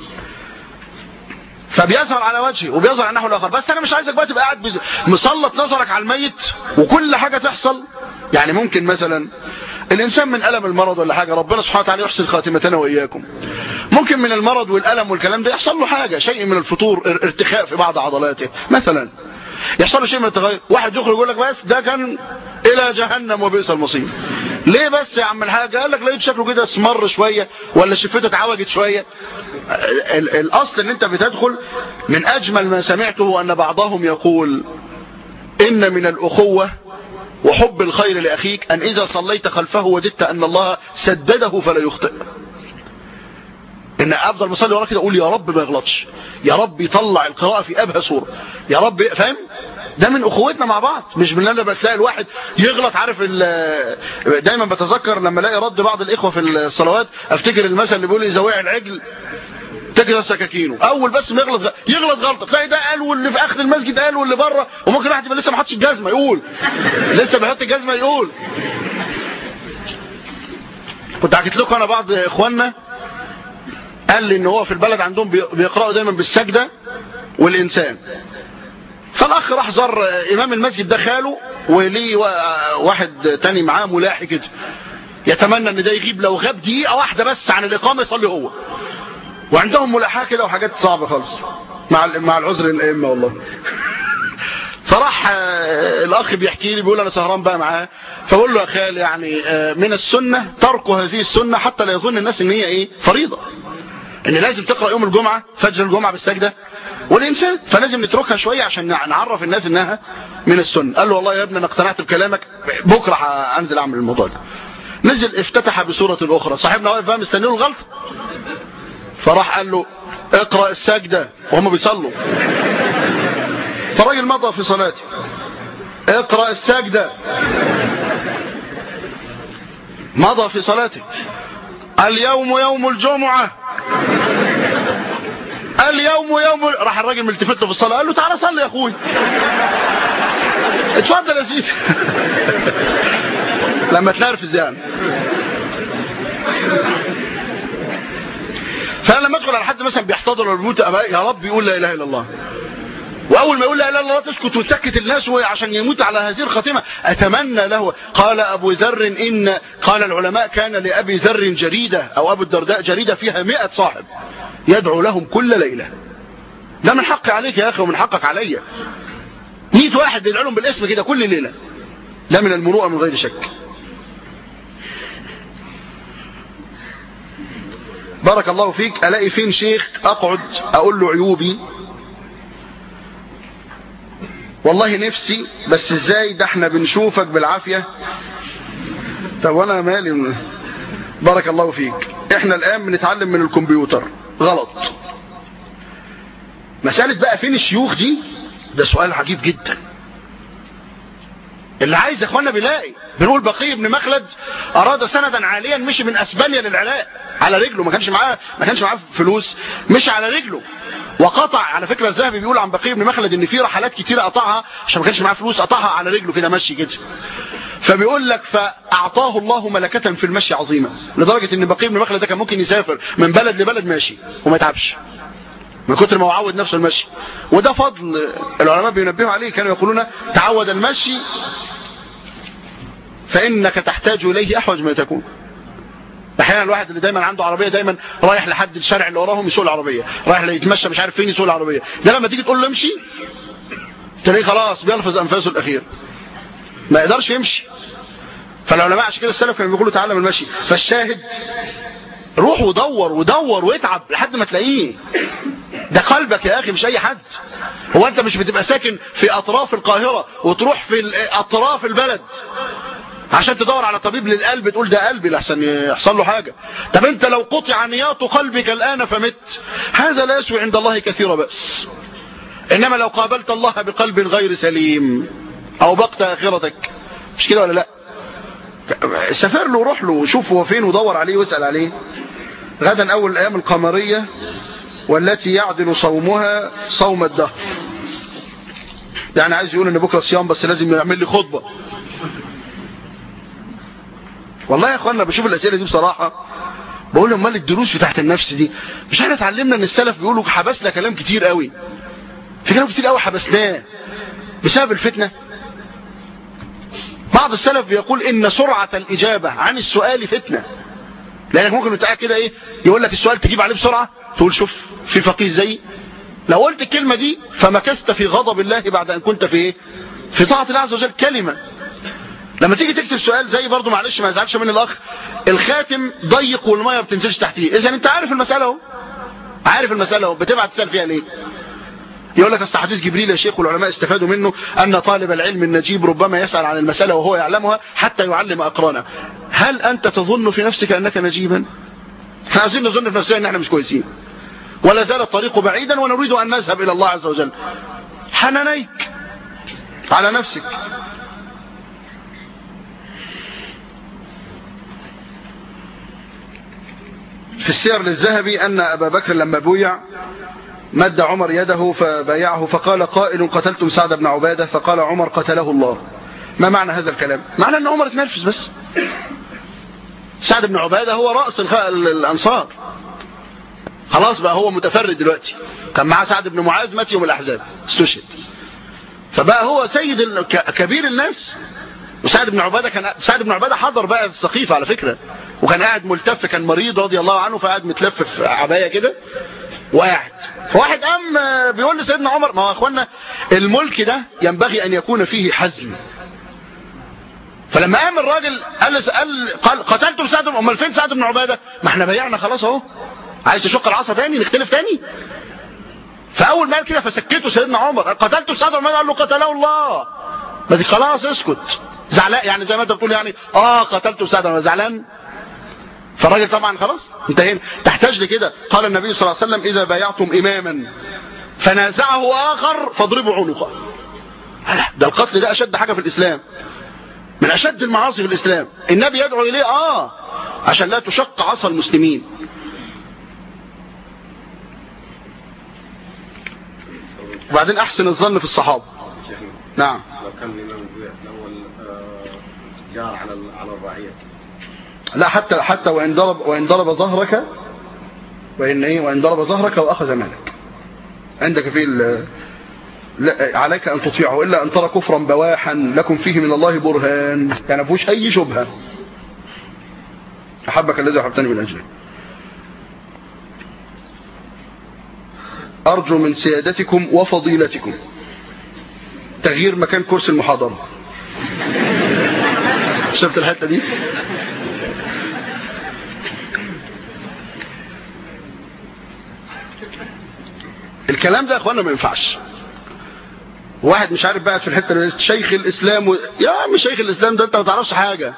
فبيظهر على وجهي وبيظهر على النحو الاخر. بس انا مش عايزك بقى تبقى قاعد مسلط نظرك على الميت وكل حاجه تحصل. يعني ممكن مثلا الانسان من الم المرض ولا حاجه، ربنا سبحانه وتعالى يحسن خاتمتنا واياكم، ممكن من المرض والالم والكلام ده يحصل له حاجه، شيء من الفتور، ارتخاء في بعض عضلاته مثلا، يحصل له شيء من التغير. واحد يخرج يقول لك بس ده كان الى جهنم وبئس المصير. ليه بس يا عم الحاج؟ قال لك لقيت شكله كده اسمر شويه ولا شفته اتعوجت شويه. الاصل ان انت بتدخل. من اجمل ما سمعته ان بعضهم يقول ان من الاخوه وحب الخير لاخيك ان اذا صليت خلفه وجدت ان الله سدده فلا يخطئ. ان افضل مصلي وراه كده اقول يا رب ما يغلطش، يا رب يطلع القراءه في ابهى صوره، يا رب، فاهم؟ ده من اخوتنا مع بعض، مش من انا بتلاقي الواحد يغلط. عارف دايما بتذكر لما الاقي رد بعض الاخوه في الصلوات، افتكر المثل اللي بيقول اذا وقع العجل تكسر سكاكينه. اول بس ما يغلط يغلط غلطه تلاقي ده قال واللي في اخر المسجد قال واللي بره، وممكن واحد يبقى لسه ما حطش الجزمه يقول، لسه بيحط الجزمه يقول. كنت حكيت لكم انا بعض اخواننا قال لي ان هو في البلد عندهم بيقرأوا دايما بالسجدة والإنسان. فالأخ راح زار إمام المسجد ده خاله، وليه واحد تاني معاه ملاحي كده يتمنى ان ده يغيب، لو غاب دقيقة واحدة بس عن الإقامة يصلي هو. وعندهم ملاحاة كده وحاجات صعبة خالص مع مع العذر الأئمة والله. فراح الأخ بيحكي لي بيقول أنا سهران بقى معاه، فبقول له يا خال يعني من السنة ترك هذه السنة حتى لا يظن الناس ان هي ايه فريضة، ان لازم تقرأ يوم الجمعة فجر الجمعة بالسجدة والإنسان، فلازم نتركها شوية عشان نعرف الناس انها من السنة. قال له والله يا ابني انا اقتنعت بكلامك، بكرة انزل اعمل الموضوع ده. نزل افتتح بسورة اخرى، صاحبنا واقف بقى مستنيه الغلط، فراح قال له اقرأ السجدة وهم بيصلوا. فالراجل مضى في صلاته، اقرأ السجدة، مضى في صلاته. اليوم يوم الجمعة، اليوم يوم، راح الراجل ملتفت له في الصلاة قال له تعالى صلي يا اخوي، اتفضل يا سيدي. لما تنرفز يعني. فانا لما ادخل على حد مثلا بيحتضر ولا بيموت يا رب يقول لا اله الا الله، واول ما يقول لا اله الا الله تسكت وتسكت الناس عشان يموت على هذه الخاتمه. اتمنى له. قال ابو ذر ان قال العلماء كان لابي ذر جريده او ابو الدرداء جريده فيها مئة صاحب يدعو لهم كل ليله. ده من حقي عليك يا اخي ومن حقك عليا. مئة واحد بيدعو لهم بالاسم كده كل ليله. ده من المروءه من غير شك. بارك الله فيك. الاقي فين شيخ اقعد اقول له عيوبي؟ والله نفسي، بس ازاي؟ ده احنا بنشوفك بالعافية. طب وانا مالي؟ بارك الله فيك. احنا الان بنتعلم من الكمبيوتر غلط. مسألة بقى فين الشيوخ دي، ده سؤال عجيب جدا. اللي عايز يا اخوانا بيلاقي. بنقول بقي بن مخلد اراد سندا عاليا، مشي من اسبانيا للعراق على رجله، ما كانش معاه ما كانش معاه فلوس، مشي على رجله وقطع. على فكره الذهبي بيقول عن بقي بن مخلد ان في رحلات كتيره قطعها عشان ما كانش معاه فلوس، قطعها على رجله كده مشي كده. فبيقول لك فاعطاه الله ملكه في المشي عظيمه، لدرجه ان بقي بن مخلد ده كان ممكن يسافر من بلد لبلد ماشي وما يتعبش من كتر ما هو عود نفسه المشي. وده فضل العلماء بينبهوا عليه، كانوا يقولون تعود المشي فإنك تحتاج إليه أحوج ما تكون. احيانا الواحد اللي دايما عنده عربيه دايما رايح لحد الشارع اللي وراهم يسوق العربيه، رايح يتمشى مش عارف فين يسوق العربيه، ده لما تيجي تقول له امشي تلاقيه خلاص بيلفظ انفاسه الاخير ما يقدرش يمشي. فالعلماء عشان كده السلف كانوا بيقولوا تعلم المشي. فالشاهد روح ودور ودور واتعب لحد ما تلاقيه. ده قلبك يا اخي مش اي حد. هو انت مش بتبقى ساكن في اطراف القاهره وتروح في اطراف البلد عشان تدور على طبيب للقلب تقول ده قلبي لحسن يحصل له حاجة؟ طب انت لو قطع نياط قلبك الآن فمت، هذا لا يسوي عند الله كثير بأس. انما لو قابلت الله بقلب غير سليم او بقت اخرتك، مش كده ولا لا؟ سافر له وروح له وشوف هو فين ودور عليه واسأل عليه. غدا اول الايام القمرية والتي يعدل صومها صوم الدهر. يعني عايز يقول ان بكرة صيام بس لازم يعمل لي خطبة. والله يا اخوانا بشوف الاسئله دي بصراحه بقول لهم امال الدروس بتاعت النفس دي مش احنا اتعلمنا ان السلف بيقولوا حبسنا كلام كتير قوي، في كلام كتير قوي حبسناه بسبب الفتنه. بعض السلف بيقول ان سرعه الاجابه عن السؤال فتنه، لانك ممكن وانت قاعد كده ايه يقول لك السؤال تجيب عليه بسرعه تقول شوف في فقيه زي لو قلت الكلمه دي فمكثت في غضب الله بعد ان كنت في ايه في طاعه الله عز وجل. كلمه لما تيجي تكتب سؤال زي برضو معلش ما يزعلش من الاخ، الخاتم ضيق والميه ما بتنزلش تحتيه، اذا انت عارف المساله اهو، عارف المساله اهو، بتبعت تسال فيها ليه؟ يقول لك اصل حديث جبريل يا شيخ والعلماء استفادوا منه ان طالب العلم النجيب ربما يسال عن المساله وهو يعلمها حتى يعلم اقرانه. هل انت تظن في نفسك انك نجيبا؟ احنا عايزين نظن في نفسنا ان احنا مش كويسين ولا زال الطريق بعيدا ونريد ان نذهب الى الله عز وجل. حنانيك على نفسك. في السير للذهبي أن أبا بكر لما بويع مد عمر يده فبايعه فقال قائل قتلتم سعد بن عبادة، فقال عمر قتله الله. ما معنى هذا الكلام؟ معنى أن عمر اتنرفز بس. سعد بن عبادة هو رأس الأنصار، خلاص بقى هو متفرد دلوقتي. كان معاه سعد بن معاذ مات يوم الأحزاب استشهد، فبقى هو سيد كبير الناس. وسعد بن عبادة كان سعد بن عبادة حضر بقى السقيفة على فكرة، وكان قاعد ملتف، كان مريض رضي الله عنه فقاعد متلف في عباية كده وقاعد. فواحد قام بيقول لسيدنا عمر ما هو يا اخوانا الملك ده ينبغي ان يكون فيه حزم. فلما قام الراجل قال قال قتلتم سعد بن امال فين سعد بن عبادة؟ ما احنا بايعنا خلاص اهو، عايز تشق العصا تاني نختلف تاني؟ فاول ما قال كده فسكته سيدنا عمر، قتلتم سعد بن عبادة؟ قال له قتله الله. ما خلاص اسكت. زعلان يعني زي ما انت بتقول يعني اه قتلته سعد بن زعلان. فالراجل طبعا خلاص انتهينا. تحتاج لكده. قال النبي صلى الله عليه وسلم اذا بايعتم اماما فنازعه اخر فاضربوا عنقه. ده القتل ده اشد حاجه في الاسلام، من اشد المعاصي في الاسلام. النبي يدعو اليه اه عشان لا تشق عصا المسلمين. وبعدين احسن الظن في الصحابه. نعم. لو كان الامام الاول جار على على الرعيه لا حتى حتى وإن ضرب وإن ضرب ظهرك وإن إيه وإن ضرب ظهرك وأخذ مالك عندك في لا عليك أن تطيعه إلا أن ترى كفرا بواحا لكم فيه من الله برهان يعني ما فيهوش أي شبهة. أحبك الذي أحبتني من أجله. أرجو من سيادتكم وفضيلتكم تغيير مكان كرسي المحاضرة. شفت الحتة دي؟ الكلام ده يا اخوانا ما ينفعش. واحد مش عارف بقى في الحته اللي شيخ الاسلام و... يا عم شيخ الاسلام ده انت ما تعرفش حاجه.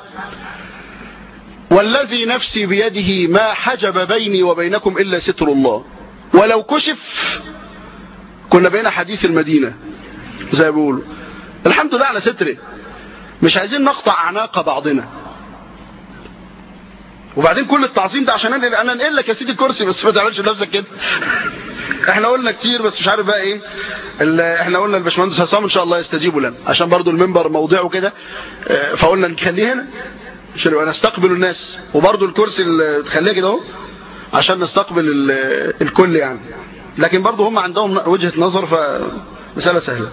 والذي نفسي بيده ما حجب بيني وبينكم الا ستر الله ولو كشف كنا بين حديث المدينه زي ما بيقولوا. الحمد لله على ستره. مش عايزين نقطع اعناق بعضنا. وبعدين كل التعظيم ده عشان انا انا انقل لك يا سيدي الكرسي بس ما تعملش لنفسك كده. احنا قلنا كتير بس مش عارف بقى ايه. احنا قلنا الباشمهندس حسام ان شاء الله يستجيبوا لنا عشان برضو المنبر موضعه كده فقلنا نخليه هنا عشان نبقى نستقبل الناس وبرضو الكرسي اللي تخليه كده اهو عشان نستقبل الكل يعني. لكن برضو هم عندهم وجهة نظر فمسألة سهلة.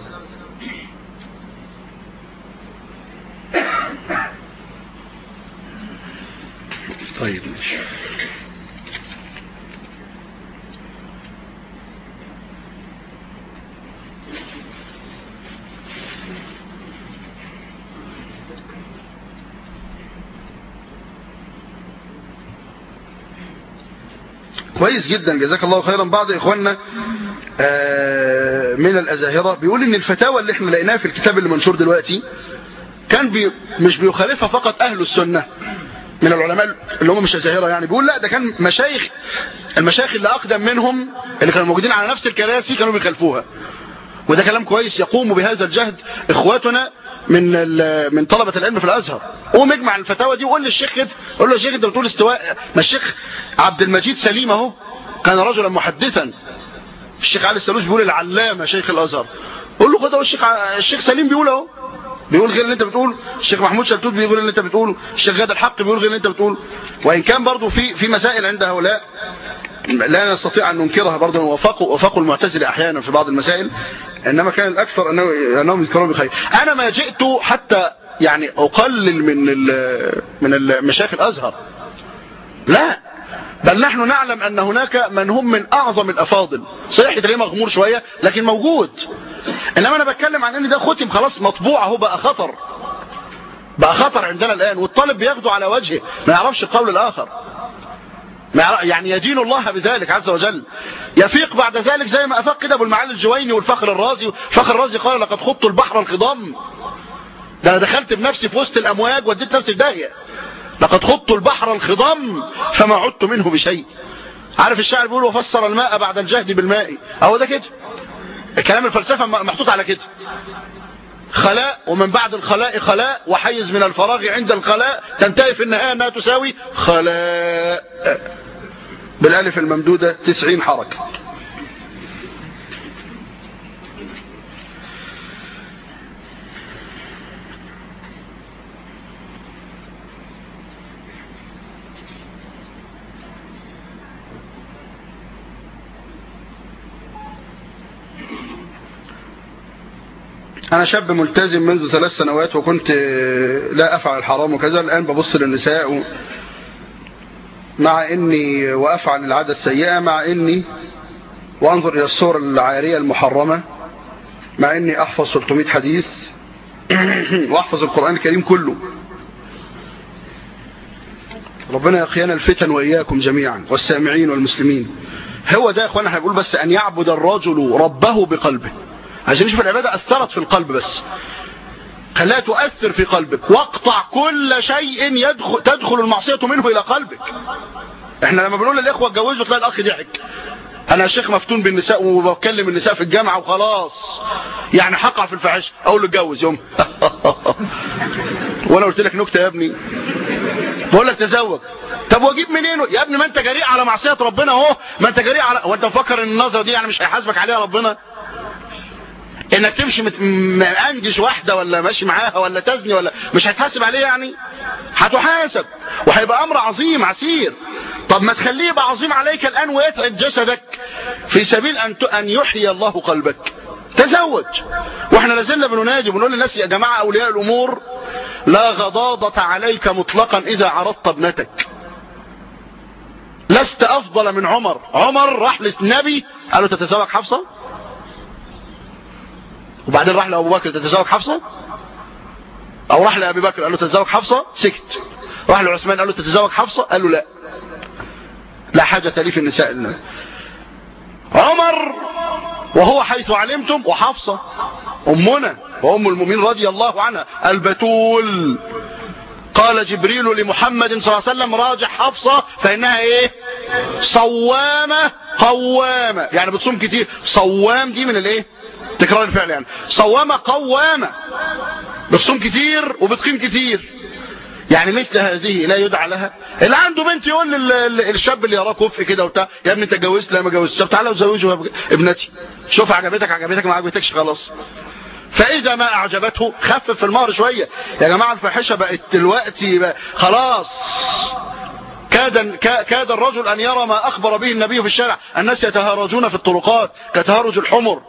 طيب ماشي. كويس جدا جزاك الله خيرا. بعض اخواننا من الازاهرة بيقول ان الفتاوى اللي احنا لقيناها في الكتاب اللي منشور دلوقتي كان بي مش بيخالفها فقط اهل السنة من العلماء اللي هم مش ازاهرة يعني. بيقول لا ده كان مشايخ المشايخ اللي اقدم منهم اللي كانوا موجودين على نفس الكراسي كانوا بيخالفوها. وده كلام كويس يقوم بهذا الجهد اخواتنا من من طلبة العلم في الازهر. قوم اجمع الفتاوى دي وقول للشيخ كده قول له يا شيخ انت بتقول استواء. ما الشيخ عبد المجيد سليم اهو كان رجلا محدثا. الشيخ علي السلوش بيقول العلامة شيخ الازهر. قول له خد الشيخ الشيخ سليم بيقول اهو بيقول غير اللي انت بتقول. الشيخ محمود شلتوت بيقول اللي انت بتقوله. الشيخ غادة الحق بيقول غير اللي انت بتقوله. وان كان برضو في في مسائل عند هؤلاء لا نستطيع ان ننكرها برضو وفقوا وفقوا المعتزلة احيانا في بعض المسائل انما كان الاكثر انه انهم يذكرون بخير. انا ما جئت حتى يعني اقلل من من المشايخ الازهر لا بل نحن نعلم ان هناك من هم من اعظم الافاضل. صحيح تلاقيه مغمور شويه لكن موجود. انما انا بتكلم عن ان ده ختم خلاص مطبوع اهو بقى خطر بقى خطر عندنا الان والطالب بياخده على وجهه ما يعرفش القول الاخر يعني يدين الله بذلك عز وجل. يفيق بعد ذلك زي ما افاق كده ابو المعالي الجويني والفخر الرازي. فخر الرازي قال لقد خضت البحر الخضم. ده انا دخلت بنفسي في وسط الامواج وديت نفسي في داهيه. لقد خضت البحر الخضم فما عدت منه بشيء. عارف الشاعر بيقول وفسر الماء بعد الجهد بالماء. اهو ده كده الكلام الفلسفه محطوط على كده. خلاء ومن بعد الخلاء خلاء وحيز من الفراغ عند الخلاء تنتهي في النهايه انها تساوي خلاء بالالف الممدوده تسعين حركه. أنا شاب ملتزم منذ ثلاث سنوات وكنت لا أفعل الحرام وكذا. الآن ببص للنساء مع إني وأفعل العادة السيئة مع إني وأنظر إلى الصور العارية المحرمة مع إني أحفظ ثلاثمائة حديث وأحفظ القرآن الكريم كله. ربنا يقينا الفتن وإياكم جميعا والسامعين والمسلمين. هو ده يا أخوانا هنقول بس أن يعبد الرجل ربه بقلبه عشان نشوف العبادة أثرت في القلب بس خلاها تؤثر في قلبك. واقطع كل شيء يدخل تدخل المعصية منه إلى قلبك. احنا لما بنقول للإخوة اتجوزوا تلاقي الأخ ضحك. أنا شيخ مفتون بالنساء وبكلم النساء في الجامعة وخلاص يعني حقع في الفحش أقول له اتجوز يوم وأنا قلت لك نكتة يا ابني بقول لك تزوج. طب واجيب منين يا ابني ما انت جريء على معصية ربنا اهو. ما انت جريء على وانت مفكر ان النظرة دي يعني مش هيحاسبك عليها ربنا انك تمشي مأنجش واحدة ولا ماشي معاها ولا تزني ولا مش هتحاسب عليه يعني هتحاسب. وهيبقى امر عظيم عسير. طب ما تخليه يبقى عظيم عليك الان ويتعب جسدك في سبيل ان ان يحيي الله قلبك. تزوج. واحنا لازلنا بننادي وبنقول للناس يا جماعه اولياء الامور لا غضاضة عليك مطلقا اذا عرضت ابنتك. لست افضل من عمر. عمر راح للنبي قال له تتزوج حفصه، وبعدين راح لابو بكر تتزوج حفصه، او راح لابي بكر قال له تتزوج حفصه سكت، راح لعثمان قال له تتزوج حفصه قال له لا لا حاجه لي في النساء النبي. عمر وهو حيث علمتم، وحفصه امنا وام المؤمنين رضي الله عنها البتول، قال جبريل لمحمد صلى الله عليه وسلم راجع حفصه فانها ايه؟ صوامه قوامه، يعني بتصوم كتير. صوام دي من الايه؟ تكرار الفعل، يعني صوامه قوامه، بتصوم كتير وبتقيم كتير. يعني مثل هذه لا يدعى لها. اللي عنده بنت يقول للشاب اللي يراه كفء كده وبتاع يا ابني انت اتجوزت؟ لا ما اتجوزتش. طب تعالى وزوجها ابنتي، شوف عجبتك عجبتك ما عجبتك خلاص. فاذا ما اعجبته خفف في المهر شويه. يا جماعه الفاحشه بقت دلوقتي بقى خلاص. كاد كاد الرجل ان يرى ما اخبر به النبي في الشارع، الناس يتهارجون في الطرقات كتهارج الحمر.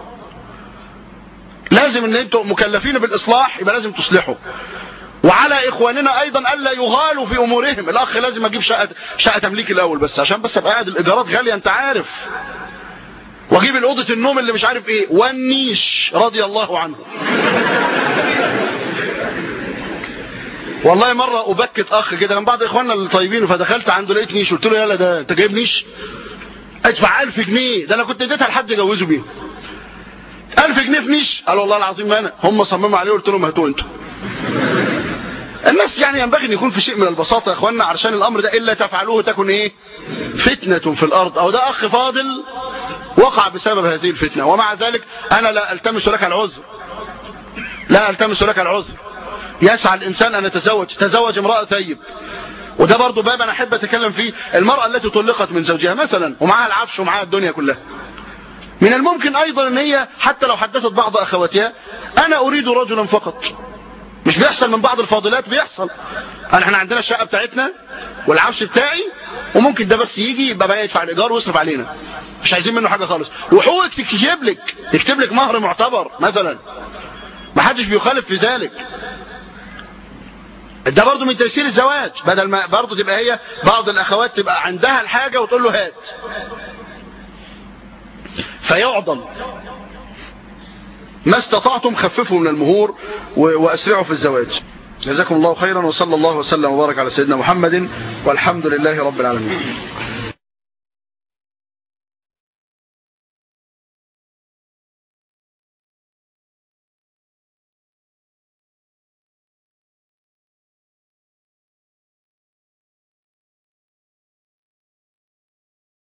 لازم ان انتم مكلفين بالاصلاح، يبقى لازم تصلحوا. وعلى اخواننا ايضا الا يغالوا في امورهم. الاخ لازم اجيب شقه شقه تمليك الاول بس عشان بس ابقى قاعد، الايجارات غاليه انت عارف، واجيب الاوضه النوم اللي مش عارف ايه، والنيش رضي الله عنه. والله مره ابكت اخ كده من بعض اخواننا الطيبين، فدخلت عنده لقيت نيش، قلت له يلا ده انت جايب نيش؟ ادفع ألف جنيه، ده انا كنت اديتها لحد يجوزوا بيه. ألف جنيه في نيش؟ قال والله العظيم ما انا، هم صمموا عليه قلت لهم هاتوا انتوا. الناس يعني ينبغي ان يكون في شيء من البساطه يا اخواننا علشان الامر ده، الا تفعلوه تكن ايه؟ فتنه في الارض. او ده اخ فاضل وقع بسبب هذه الفتنه، ومع ذلك انا لا التمس لك العذر، لا التمس لك العذر. يسعى الانسان ان يتزوج، تزوج امراه ثيب. وده برضو باب انا احب اتكلم فيه. المراه التي طلقت من زوجها مثلا ومعها العفش ومعها الدنيا كلها، من الممكن ايضا ان هي حتى لو حدثت بعض اخواتها انا اريد رجلا فقط. مش بيحصل من بعض الفاضلات؟ بيحصل. احنا عندنا الشقه بتاعتنا والعفش بتاعي، وممكن ده بس يجي يبقى بقى يدفع الايجار ويصرف علينا، مش عايزين منه حاجه خالص. وحقوقك تكتب لك يكتب لك مهر معتبر مثلا، ما حدش بيخالف في ذلك. ده برضو من تيسير الزواج، بدل ما برضو تبقى هي بعض الاخوات تبقى عندها الحاجه وتقول له هات فيعضل. ما استطعتم خففوا من المهور واسرعوا في الزواج. جزاكم الله خيرا، وصلى الله وسلم وبارك على سيدنا محمد، والحمد لله رب العالمين.